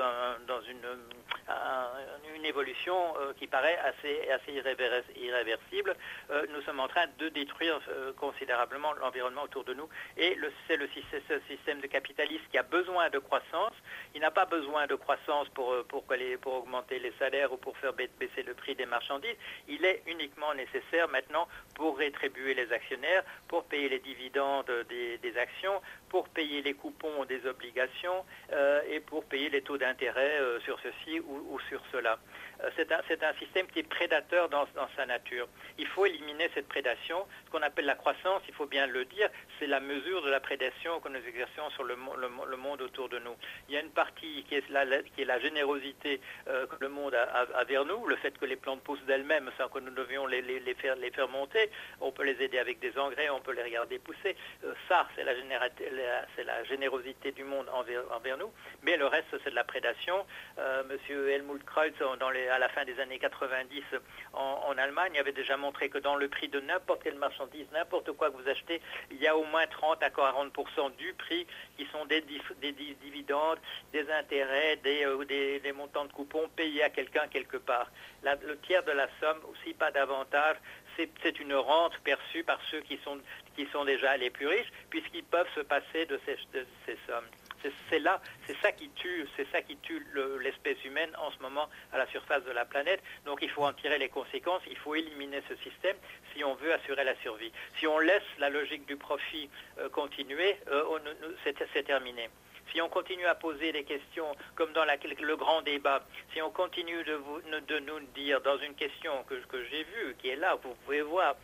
S2: une évolution qui paraît assez irréversible. Nous sommes en train de détruire considérablement l'environnement autour de nous, et c'est ce système de capitalisme qui a besoin de croissance. Il n'a pas besoin de croissance pour augmenter les salaires ou pour faire baisser le prix des marchandises. Il est uniquement nécessaire maintenant pour rétribuer les actionnaires, pour payer les dividendes des actions, pour payer les coupons des obligations et pour payer les taux d'intérêt sur ceci ou sur cela. C'est un système qui est prédateur dans sa nature. Il faut éliminer cette prédation. Ce qu'on appelle la croissance, il faut bien le dire, c'est la mesure de la prédation que nous exerçons sur le monde autour de nous. Il y a une partie qui est la générosité que le monde a vers nous, le fait que les plantes poussent d'elles-mêmes sans que nous devions les faire monter. On peut les aider avec des engrais, on peut les regarder pousser. Ça, c'est la générosité du monde envers nous. Mais le reste, c'est de la prédation. Monsieur Helmut Kreuz, à la fin des années 90 en Allemagne, avait déjà montré que dans le prix de n'importe quelle marchandise, n'importe quoi que vous achetez, il y a au moins 30 à 40% du prix qui sont des dividendes, des intérêts, des montants de coupons payés à quelqu'un quelque part. Le tiers de la somme, aussi pas davantage, c'est une rente perçue par ceux qui sont déjà les plus riches, puisqu'ils peuvent se passer de ces sommes. C'est ça qui tue l'espèce humaine en ce moment à la surface de la planète. Donc il faut en tirer les conséquences, il faut éliminer ce système si on veut assurer la survie. Si on laisse la logique du profit continuer, c'est terminé. Si on continue à poser des questions comme dans le grand débat, si on continue de nous dire dans une question que j'ai vue, qui est là, vous pouvez voir,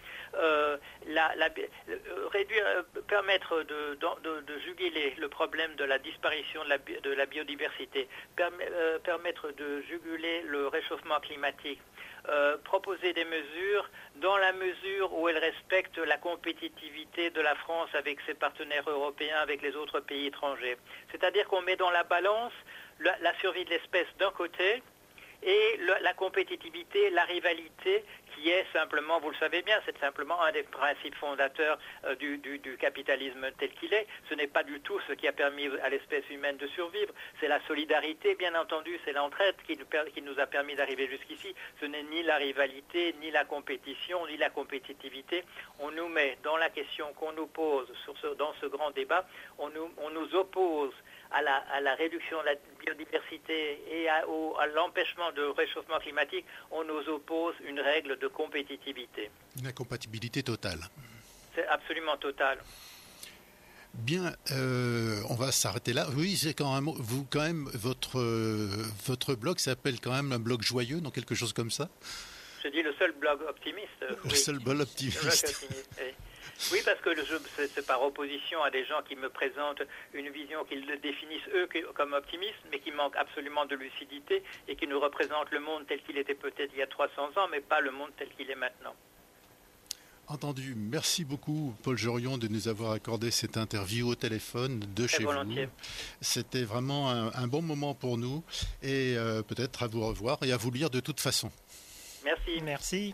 S2: permettre de juguler le problème de la disparition de la biodiversité, permettre de juguler le réchauffement climatique, proposer des mesures dans la mesure où elles respectent la compétitivité de la France avec ses partenaires européens, avec les autres pays étrangers. C'est-à-dire qu'on met dans la balance la survie de l'espèce d'un côté et la compétitivité, la rivalité qui est simplement, vous le savez bien, c'est simplement un des principes fondateurs du capitalisme tel qu'il est. Ce n'est pas du tout ce qui a permis à l'espèce humaine de survivre. C'est la solidarité, bien entendu, c'est l'entraide qui nous a permis d'arriver jusqu'ici. Ce n'est ni la rivalité, ni la compétition, ni la compétitivité. On nous met dans la question qu'on nous pose dans ce grand débat, on nous oppose à la réduction de la biodiversité et à l'empêchement de réchauffement climatique, on nous oppose une règle de compétitivité.
S1: Une incompatibilité totale.
S2: C'est absolument total.
S1: Bien, on va s'arrêter là. Oui, c'est quand même votre blog s'appelle quand même un blog joyeux, donc quelque chose comme ça.
S2: Je dis le seul blog optimiste.
S1: Le seul blog optimiste.
S2: Oui, parce que c'est par opposition à des gens qui me présentent une vision qu'ils définissent eux comme optimiste, mais qui manquent absolument de lucidité et qui nous représentent le monde tel qu'il était peut-être il y a 300 ans, mais pas le monde tel qu'il est maintenant.
S1: Entendu. Merci beaucoup, Paul Jorion, de nous avoir accordé cette interview au téléphone de chez vous. C'était vraiment un bon moment pour nous et peut-être à vous revoir et à vous lire de toute façon.
S2: Merci.
S4: Merci.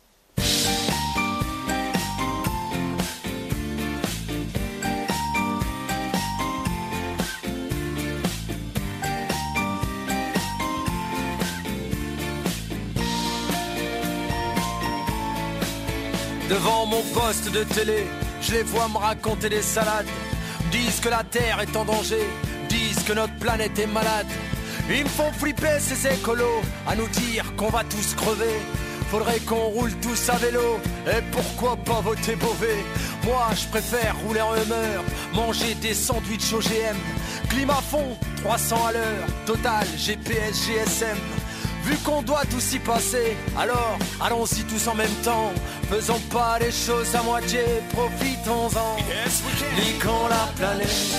S5: Devant mon poste de télé, je les vois me raconter des salades. Disent que la Terre est en danger, disent que notre planète est malade. Ils me font flipper ces écolos, à nous dire qu'on va tous crever. Faudrait qu'on roule tous à vélo, et pourquoi pas voter Beauvais. Moi je préfère rouler en Hummer, manger des sandwichs OGM. Climat fond, 300 à l'heure, total, GPS, GSM. Vu qu'on doit tous y passer, alors allons-y tous en même temps. Faisons pas les choses à moitié, profitons-en. Niquons la planète,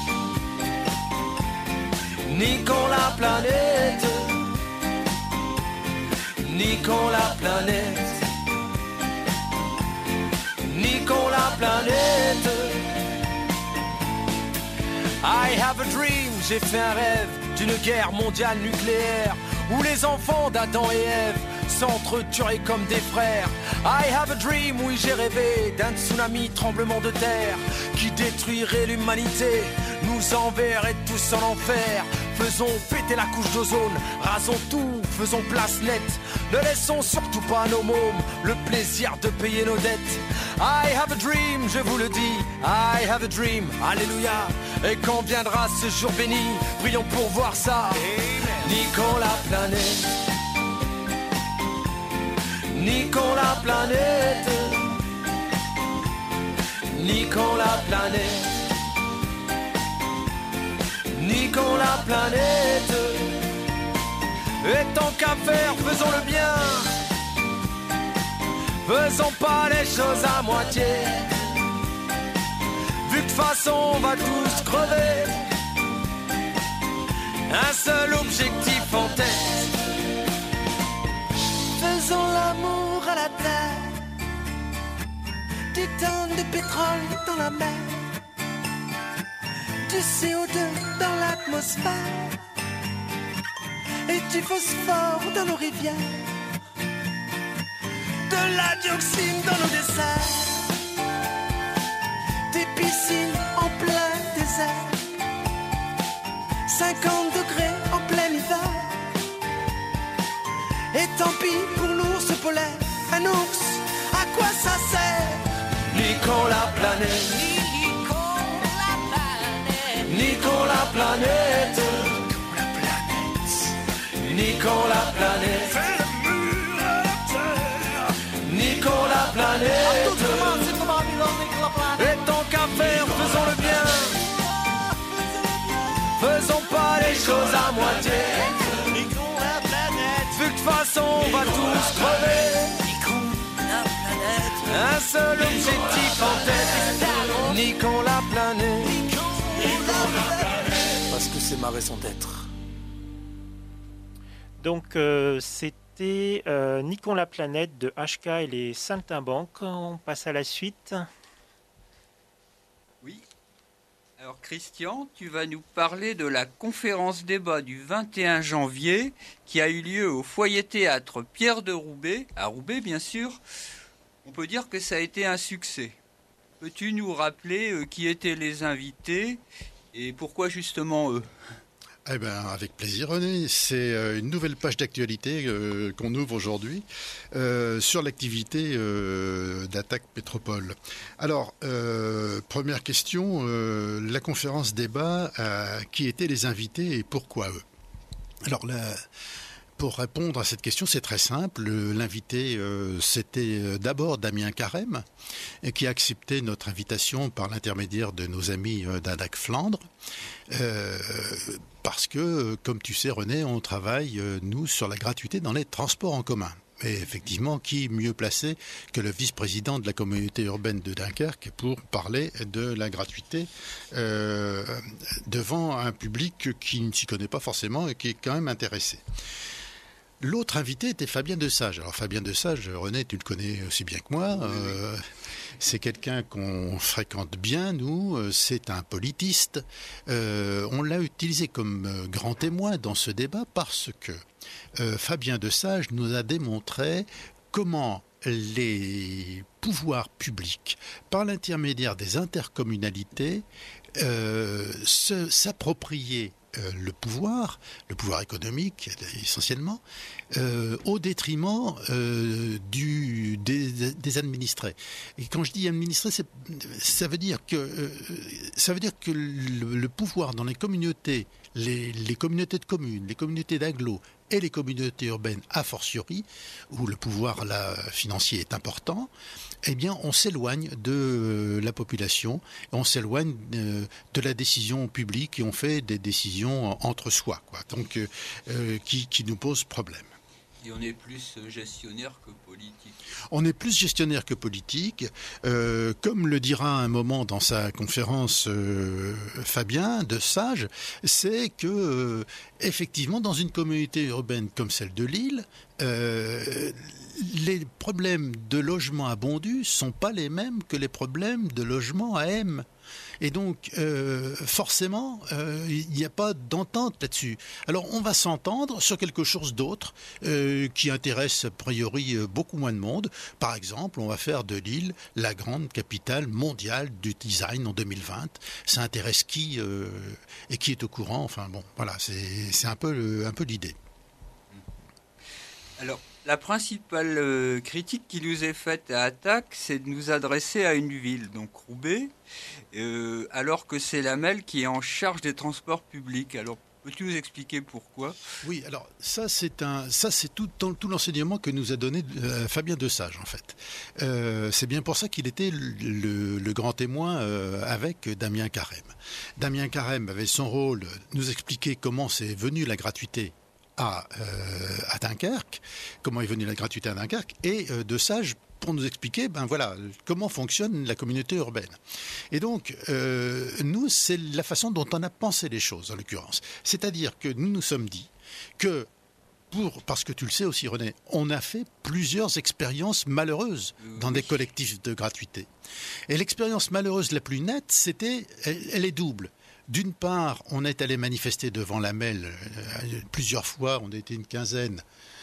S5: niquons la planète, niquons la planète, niquons la planète. I have a dream, j'ai fait un rêve d'une guerre mondiale nucléaire où les enfants d'Adam et Ève s'entretueraient comme des frères. I have a dream, oui j'ai rêvé d'un tsunami, tremblement de terre qui détruirait l'humanité, nous enverrait tous en enfer. Faisons péter la couche d'ozone, rasons tout, faisons place nette. Ne laissons surtout pas à nos mômes le plaisir de payer nos dettes. I have a dream, je vous le dis, I have a dream, alléluia. Et quand viendra ce jour béni, prions pour voir ça. Niquons la planète, niquons la planète, niquons la planète, niquons la planète. Et tant qu'à faire, faisons le bien, faisons pas les choses à moitié. Vu que de toute façon on va tous crever, un seul objectif en tête.
S6: Faisons l'amour à la terre, des tonnes de pétrole dans la mer, du CO2 dans l'atmosphère et du phosphore dans nos rivières, de la dioxine dans nos desserts, des piscines en plein désert, 50 degrés en plein hiver. Et tant pis pour l'ours polaire, un ours, à quoi ça sert?
S5: Niquons la planète, niquons la planète, niquons la planète. faisons pas les choses à moitié.
S6: Niquons la planète.
S5: Vu que de toute façon on va tous crever.
S6: Niquons la planète.
S5: Un seul objectif en tête. Niquons la planète. Parce que c'est ma raison d'être.
S4: Donc c'était Niquons la planète de HK et les Saltimbanques. On passe à la suite.
S3: Oui. Alors Christian, tu vas nous parler de la conférence débat du 21 janvier qui a eu lieu au foyer théâtre Pierre de Roubaix, à Roubaix bien sûr. On peut dire que ça a été un succès. Peux-tu nous rappeler qui étaient les invités et pourquoi justement eux ?
S1: Eh ben, avec plaisir, René. C'est une nouvelle page d'actualité qu'on ouvre aujourd'hui sur l'activité d'Attac Métropole. Alors, première question, la conférence débat, qui étaient les invités et pourquoi eux ? Alors, pour répondre à cette question, c'est très simple. L'invité, c'était d'abord Damien Carême, qui a accepté notre invitation par l'intermédiaire de nos amis d'Adac Flandre. Parce que, comme tu sais, René, on travaille, nous, sur la gratuité dans les transports en commun. Et effectivement, qui mieux placé que le vice-président de la communauté urbaine de Dunkerque pour parler de la gratuité devant un public qui ne s'y connaît pas forcément et qui est quand même intéressé. L'autre invité était Fabien Desage. Alors Fabien Desage, René, tu le connais aussi bien que moi. C'est quelqu'un qu'on fréquente bien, nous. C'est un politiste. On l'a utilisé comme grand témoin dans ce débat parce que Fabien Desage nous a démontré comment les pouvoirs publics, par l'intermédiaire des intercommunalités, s'appropriaient le pouvoir économique essentiellement, au détriment des administrés. Et quand je dis administrés, ça veut dire que le pouvoir dans les communautés, les communautés de communes, les communautés d'agglos et les communautés urbaines a fortiori, où le pouvoir financier est important, eh bien on s'éloigne de la population, on s'éloigne de la décision publique et on fait des décisions entre soi, quoi. Donc qui nous posent problème.
S3: Et on est plus gestionnaire que politique.
S1: On est plus gestionnaire que politique. Comme le dira un moment dans sa conférence Fabien Desage, c'est que effectivement dans une communauté urbaine comme celle de Lille, les problèmes de logement à Bondu sont pas les mêmes que les problèmes de logement à M. Et donc, forcément, il n'y a pas d'entente là-dessus. Alors, on va s'entendre sur quelque chose d'autre qui intéresse a priori beaucoup moins de monde. Par exemple, on va faire de Lille la grande capitale mondiale du design en 2020. Ça intéresse qui et qui est au courant. Enfin bon, voilà, c'est un peu l'idée.
S3: Alors, la principale critique qui nous est faite à Attac, c'est de nous adresser à une ville, donc Roubaix, alors que c'est la MEL qui est en charge des transports publics. Alors, peux-tu nous expliquer pourquoi ?
S1: Oui, alors ça c'est tout l'enseignement que nous a donné Fabien Desage en fait. C'est bien pour ça qu'il était le grand témoin avec Damien Carême. Damien Carême avait son rôle, nous expliquer comment c'est venu la gratuité à Dunkerque, comment est venue la gratuité à Dunkerque, et Desage pour nous expliquer comment fonctionne la communauté urbaine. Et donc, nous, c'est la façon dont on a pensé les choses, en l'occurrence. C'est-à-dire que nous nous sommes dit que, parce que tu le sais aussi, René, on a fait plusieurs expériences malheureuses dans des collectifs de gratuité. Et l'expérience malheureuse la plus nette, elle est double. D'une part, on est allé manifester devant la MEL plusieurs fois, on a été une quinzaine,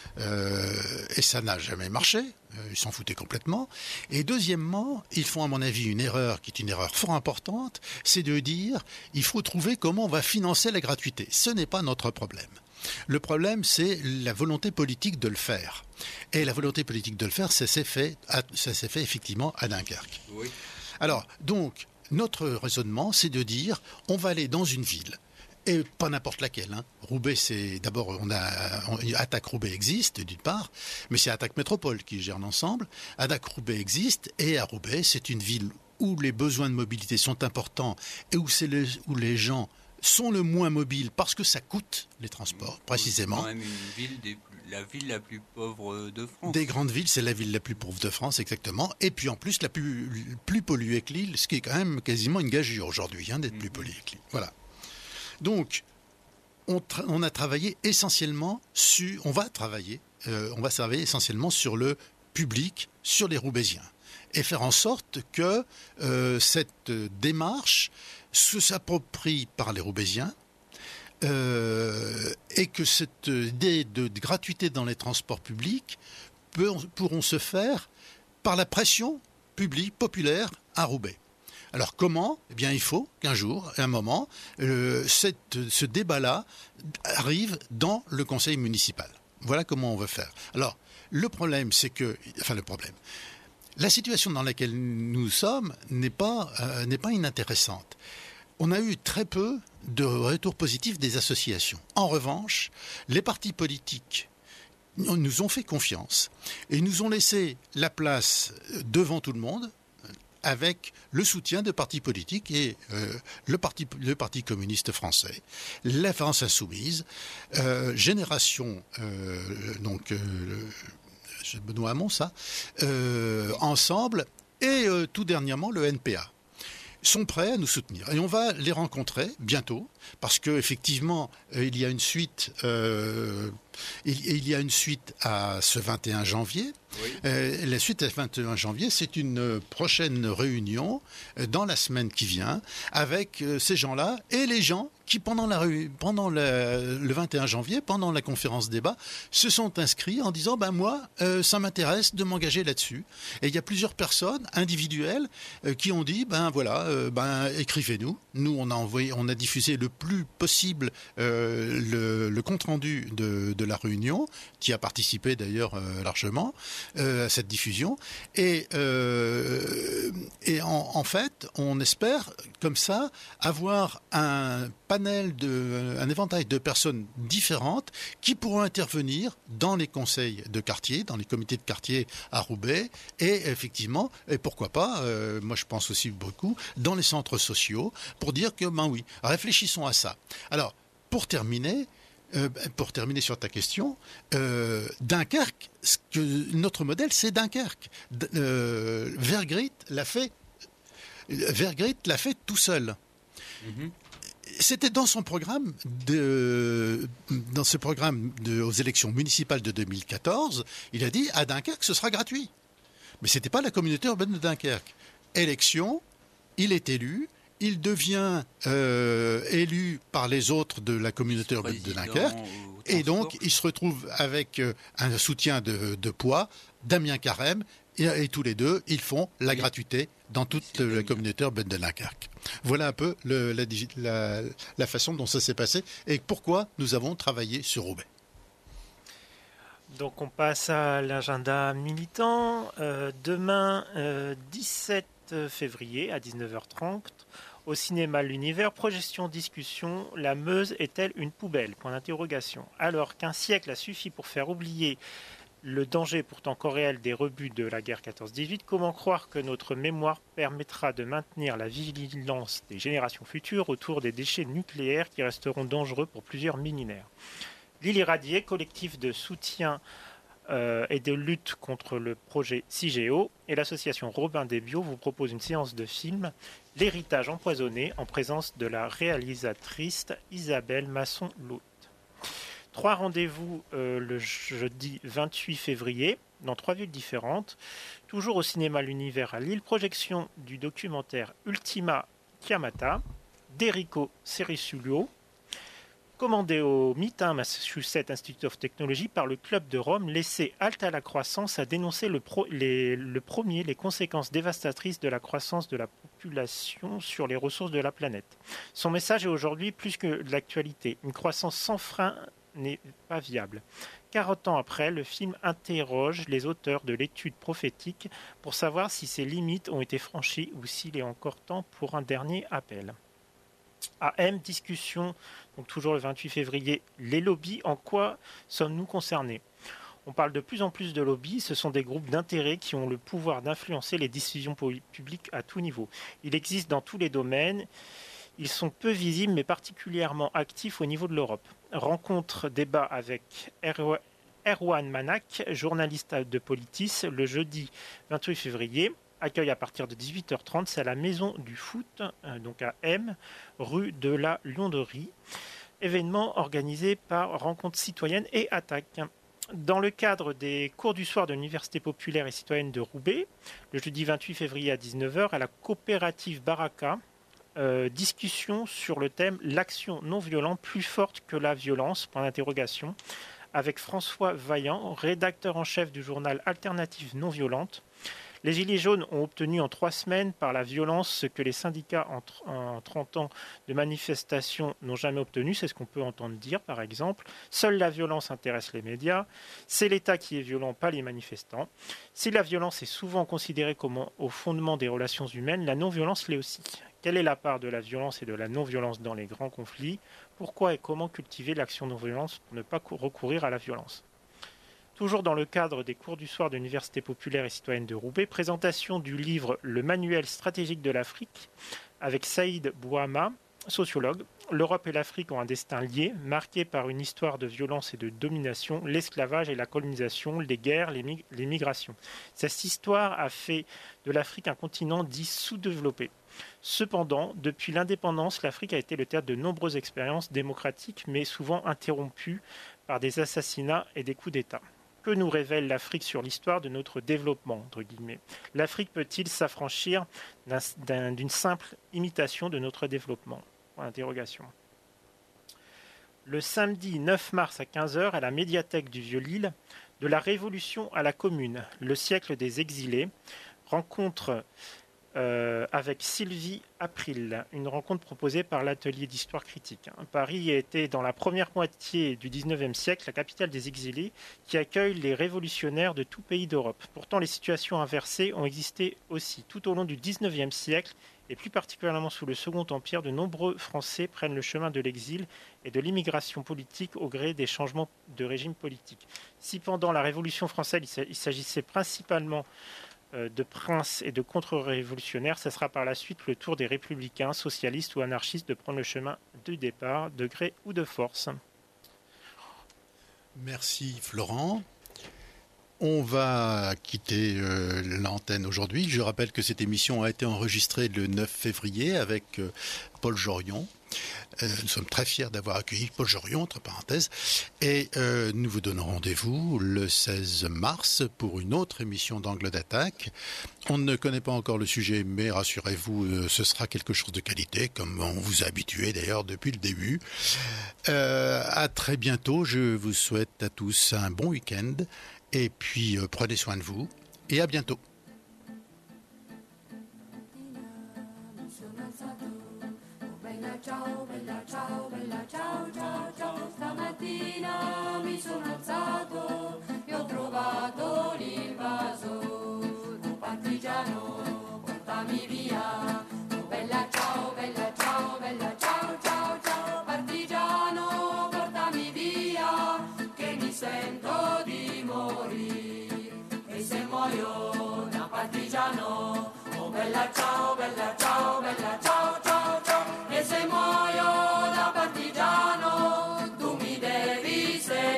S1: et ça n'a jamais marché, ils s'en foutaient complètement. Et deuxièmement, ils font à mon avis une erreur qui est une erreur fort importante, c'est de dire il faut trouver comment on va financer la gratuité. Ce n'est pas notre problème. Le problème, c'est la volonté politique de le faire. Et la volonté politique de le faire, ça s'est fait effectivement à Dunkerque.
S3: Oui.
S1: Alors, donc, notre raisonnement, c'est de dire, on va aller dans une ville, et pas n'importe laquelle. Roubaix, c'est d'abord, Attac Roubaix existe d'une part, mais c'est Attac Métropole qui gère l'ensemble. Attac Roubaix existe, et à Roubaix, c'est une ville où les besoins de mobilité sont importants et où les gens sont le moins mobiles parce que ça coûte les transports, précisément.
S3: C'est quand même la ville la plus pauvre de France.
S1: Des grandes villes, c'est la ville la plus pauvre de France, exactement. Et puis en plus, la plus polluée que Lille, ce qui est quand même quasiment une gageure aujourd'hui, d'être plus polluée que Lille. Voilà. Donc, on a travaillé essentiellement on va travailler essentiellement sur le public, sur les Roubaisiens, et faire en sorte que cette démarche se s'approprie par les Roubaisiens, et que cette idée de gratuité dans les transports publics pourront se faire par la pression publique, populaire à Roubaix. Alors comment ? Eh bien, il faut qu'un jour, à un moment, ce débat-là arrive dans le conseil municipal. Voilà comment on veut faire. Alors, le problème, la situation dans laquelle nous sommes n'est pas inintéressante. On a eu très peu de retours positifs des associations. En revanche, les partis politiques nous ont fait confiance et nous ont laissé la place devant tout le monde avec le soutien de partis politiques et le Parti communiste français, la France insoumise, Génération, Benoît Hamon, Ensemble, et tout dernièrement le NPA. Sont prêts à nous soutenir. Et on va les rencontrer bientôt, parce qu'effectivement, il y a une suite à ce 21 janvier. Oui. La suite à ce 21 janvier, c'est une prochaine réunion dans la semaine qui vient, avec ces gens-là et les gens qui, pendant le 21 janvier, pendant la conférence débat, se sont inscrits en disant moi, ça m'intéresse de m'engager là-dessus. Et il y a plusieurs personnes individuelles qui ont dit écrivez-nous. Nous, on a diffusé le plus possible le compte-rendu de la réunion, qui a participé d'ailleurs largement à cette diffusion. Et en fait, on espère comme ça avoir un éventail de personnes différentes qui pourront intervenir dans les conseils de quartier, dans les comités de quartier à Roubaix, et effectivement, et pourquoi pas, moi je pense aussi beaucoup, dans les centres sociaux, pour dire que, oui, réfléchissons à ça. Alors, pour terminer sur ta question, Dunkerque, notre modèle, c'est Dunkerque. Vergrit l'a fait tout seul. Mm-hmm. C'était dans son programme aux élections municipales de 2014, il a dit à Dunkerque ce sera gratuit. Mais c'était pas la communauté urbaine de Dunkerque. Élection, il est élu. Il devient élu par les autres de la communauté urbaine de Dunkerque. Et donc, il se retrouve avec un soutien de poids, Damien Carême, et tous les deux, ils font la gratuité dans toute la communauté urbaine de Dunkerque. Voilà un peu la façon dont ça s'est passé et pourquoi nous avons travaillé sur Roubaix.
S4: Donc, on passe à l'agenda militant. Demain, 17 février à 19h30, au cinéma L'Univers, projection discussion, la Meuse est-elle une poubelle ? Point d'interrogation. Alors qu'un siècle a suffi pour faire oublier le danger pourtant encore réel des rebuts de la guerre 14-18, comment croire que notre mémoire permettra de maintenir la vigilance des générations futures autour des déchets nucléaires qui resteront dangereux pour plusieurs millénaires ? L'île irradiée, collectif de soutien et de lutte contre le projet CIGEO, et l'association Robin des Bio vous propose une séance de film L'héritage empoisonné en présence de la réalisatrice Isabelle Masson-Lout. 3 rendez-vous le jeudi 28 février dans 3 villes différentes, toujours au cinéma L'Univers à Lille, projection du documentaire Ultima Chiamata d'Enrico Cerisulio, commandé au MIT, Massachusetts Institute of Technology, par le Club de Rome, laissé halte à la croissance, a dénoncé les conséquences dévastatrices de la croissance de la population sur les ressources de la planète. Son message est aujourd'hui plus que de l'actualité. Une croissance sans frein n'est pas viable. 40 ans après, le film interroge les auteurs de l'étude prophétique pour savoir si ses limites ont été franchies ou s'il est encore temps pour un dernier appel. AM, discussion, donc toujours le 28 février, les lobbies, en quoi sommes-nous concernés ? On parle de plus en plus de lobbies, ce sont des groupes d'intérêt qui ont le pouvoir d'influencer les décisions publiques à tout niveau. Il existe dans tous les domaines, Ils sont peu visibles mais particulièrement actifs au niveau de l'Europe. Rencontre débat avec Erwan Manak, journaliste de Politis, le jeudi 28 février. Accueil à partir de 18h30, c'est à la Maison du Foot, donc à M, rue de la Lyonderie. Événement organisé par Rencontre citoyenne et Attaque. Dans le cadre des cours du soir de l'Université populaire et citoyenne de Roubaix, le jeudi 28 février à 19h, à la coopérative Baraka, discussion sur le thème « L'action non violente plus forte que la violence », point d'interrogation, avec François Vaillant, rédacteur en chef du journal Alternative non violente. Les Gilets jaunes ont obtenu en 3 semaines par la violence ce que les syndicats en 30 ans de manifestation n'ont jamais obtenu. C'est ce qu'on peut entendre dire, par exemple. Seule la violence intéresse les médias. C'est l'État qui est violent, pas les manifestants. Si la violence est souvent considérée comme au fondement des relations humaines, la non-violence l'est aussi. Quelle est la part de la violence et de la non-violence dans les grands conflits? Pourquoi et comment cultiver l'action non-violence pour ne pas recourir à la violence? Toujours dans le cadre des cours du soir de l'Université populaire et citoyenne de Roubaix, présentation du livre « Le manuel stratégique de l'Afrique » avec Saïd Bouhama, sociologue. L'Europe et l'Afrique ont un destin lié, marqué par une histoire de violence et de domination, l'esclavage et la colonisation, les guerres, les migrations. Cette histoire a fait de l'Afrique un continent dit sous-développé. Cependant, depuis l'indépendance, l'Afrique a été le théâtre de nombreuses expériences démocratiques, mais souvent interrompues par des assassinats et des coups d'État. Que nous révèle l'Afrique sur l'histoire de notre développement, entre guillemets? L'Afrique peut-il s'affranchir d'une simple imitation de notre développement? Interrogation. Le samedi 9 mars à 15h, à la médiathèque du Vieux-Lille, de la Révolution à la Commune, le siècle des exilés, rencontre avec Sylvie April, une rencontre proposée par l'atelier d'histoire critique. Paris a été dans la première moitié du XIXe siècle la capitale des exilés qui accueille les révolutionnaires de tout pays d'Europe. Pourtant, les situations inversées ont existé aussi. Tout au long du XIXe siècle, et plus particulièrement sous le Second Empire, de nombreux Français prennent le chemin de l'exil et de l'immigration politique au gré des changements de régime politique. Si pendant la Révolution française, il s'agissait principalement de princes et de contre-révolutionnaires, ce sera par la suite le tour des républicains, socialistes ou anarchistes de prendre le chemin du départ, de gré ou de force.
S1: Merci Florent. On va quitter l'antenne aujourd'hui. Je rappelle que cette émission a été enregistrée le 9 février avec Paul Jorion. Nous sommes très fiers d'avoir accueilli Paul Jorion, entre parenthèses, et nous vous donnons rendez-vous le 16 mars pour une autre émission d'Angle d'attaque. On ne connaît pas encore le sujet, mais rassurez-vous, ce sera quelque chose de qualité, comme on vous a habitué d'ailleurs depuis le début. À très bientôt, je vous souhaite à tous un bon week-end, et puis prenez soin de vous, et à bientôt.
S7: Ciao, bella ciao, bella ciao, ciao, ciao. Stamattina mi sono alzato e ho trovato l'invasore. Oh partigiano, portami via. Oh bella ciao, bella ciao, bella ciao, ciao, ciao. Partigiano, portami via, che mi sento di morire. E se muoio da partigiano, oh bella ciao, bella ciao, bella ciao, ciao, ciao. E se muoio da partigiano, tu mi devi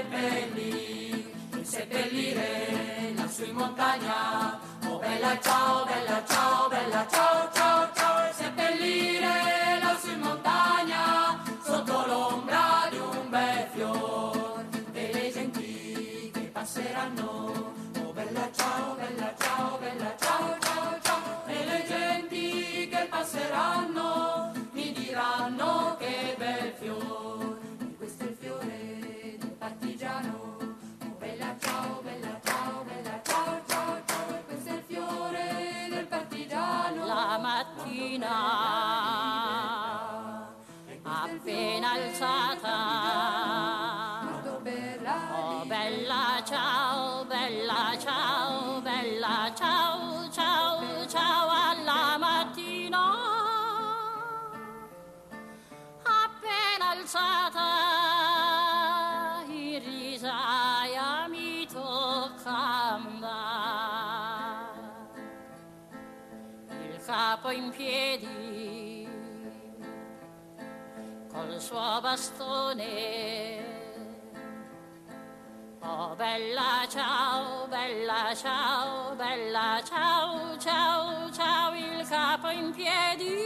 S7: seppellire lassù in montagna. Oh bella ciao, bella ciao, bella ciao, ciao, ciao. E seppellire lassù in montagna, sotto l'ombra di un bel fior, e le genti che passeranno. Oh bella ciao, bella ciao, bella ciao, ciao, ciao. E le genti che passeranno mi diranno che bel fiore, e questo è il fiore del partigiano. Oh bella ciao, bella ciao, bella ciao, ciao, ciao. E questo è il fiore del partigiano.
S8: La mattina appena alzata, oh bella ciao, bella ciao, bella ciao, ciao, ciao. Alla mattina appena alzata, in risaia mi tocca andare, il capo in piedi suo bastone. Oh bella ciao, bella ciao, bella ciao, ciao, ciao, il capo in piedi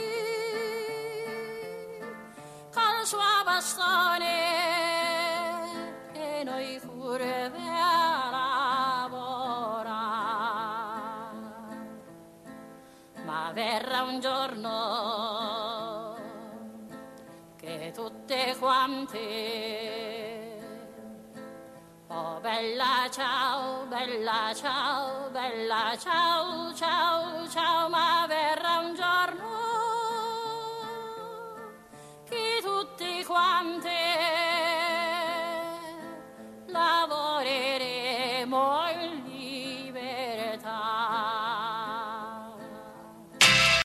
S8: col suo bastone e noi pure per lavorare. Ma verrà un giorno che tutte quante oh bella ciao, bella ciao, bella ciao, ciao, ciao, ma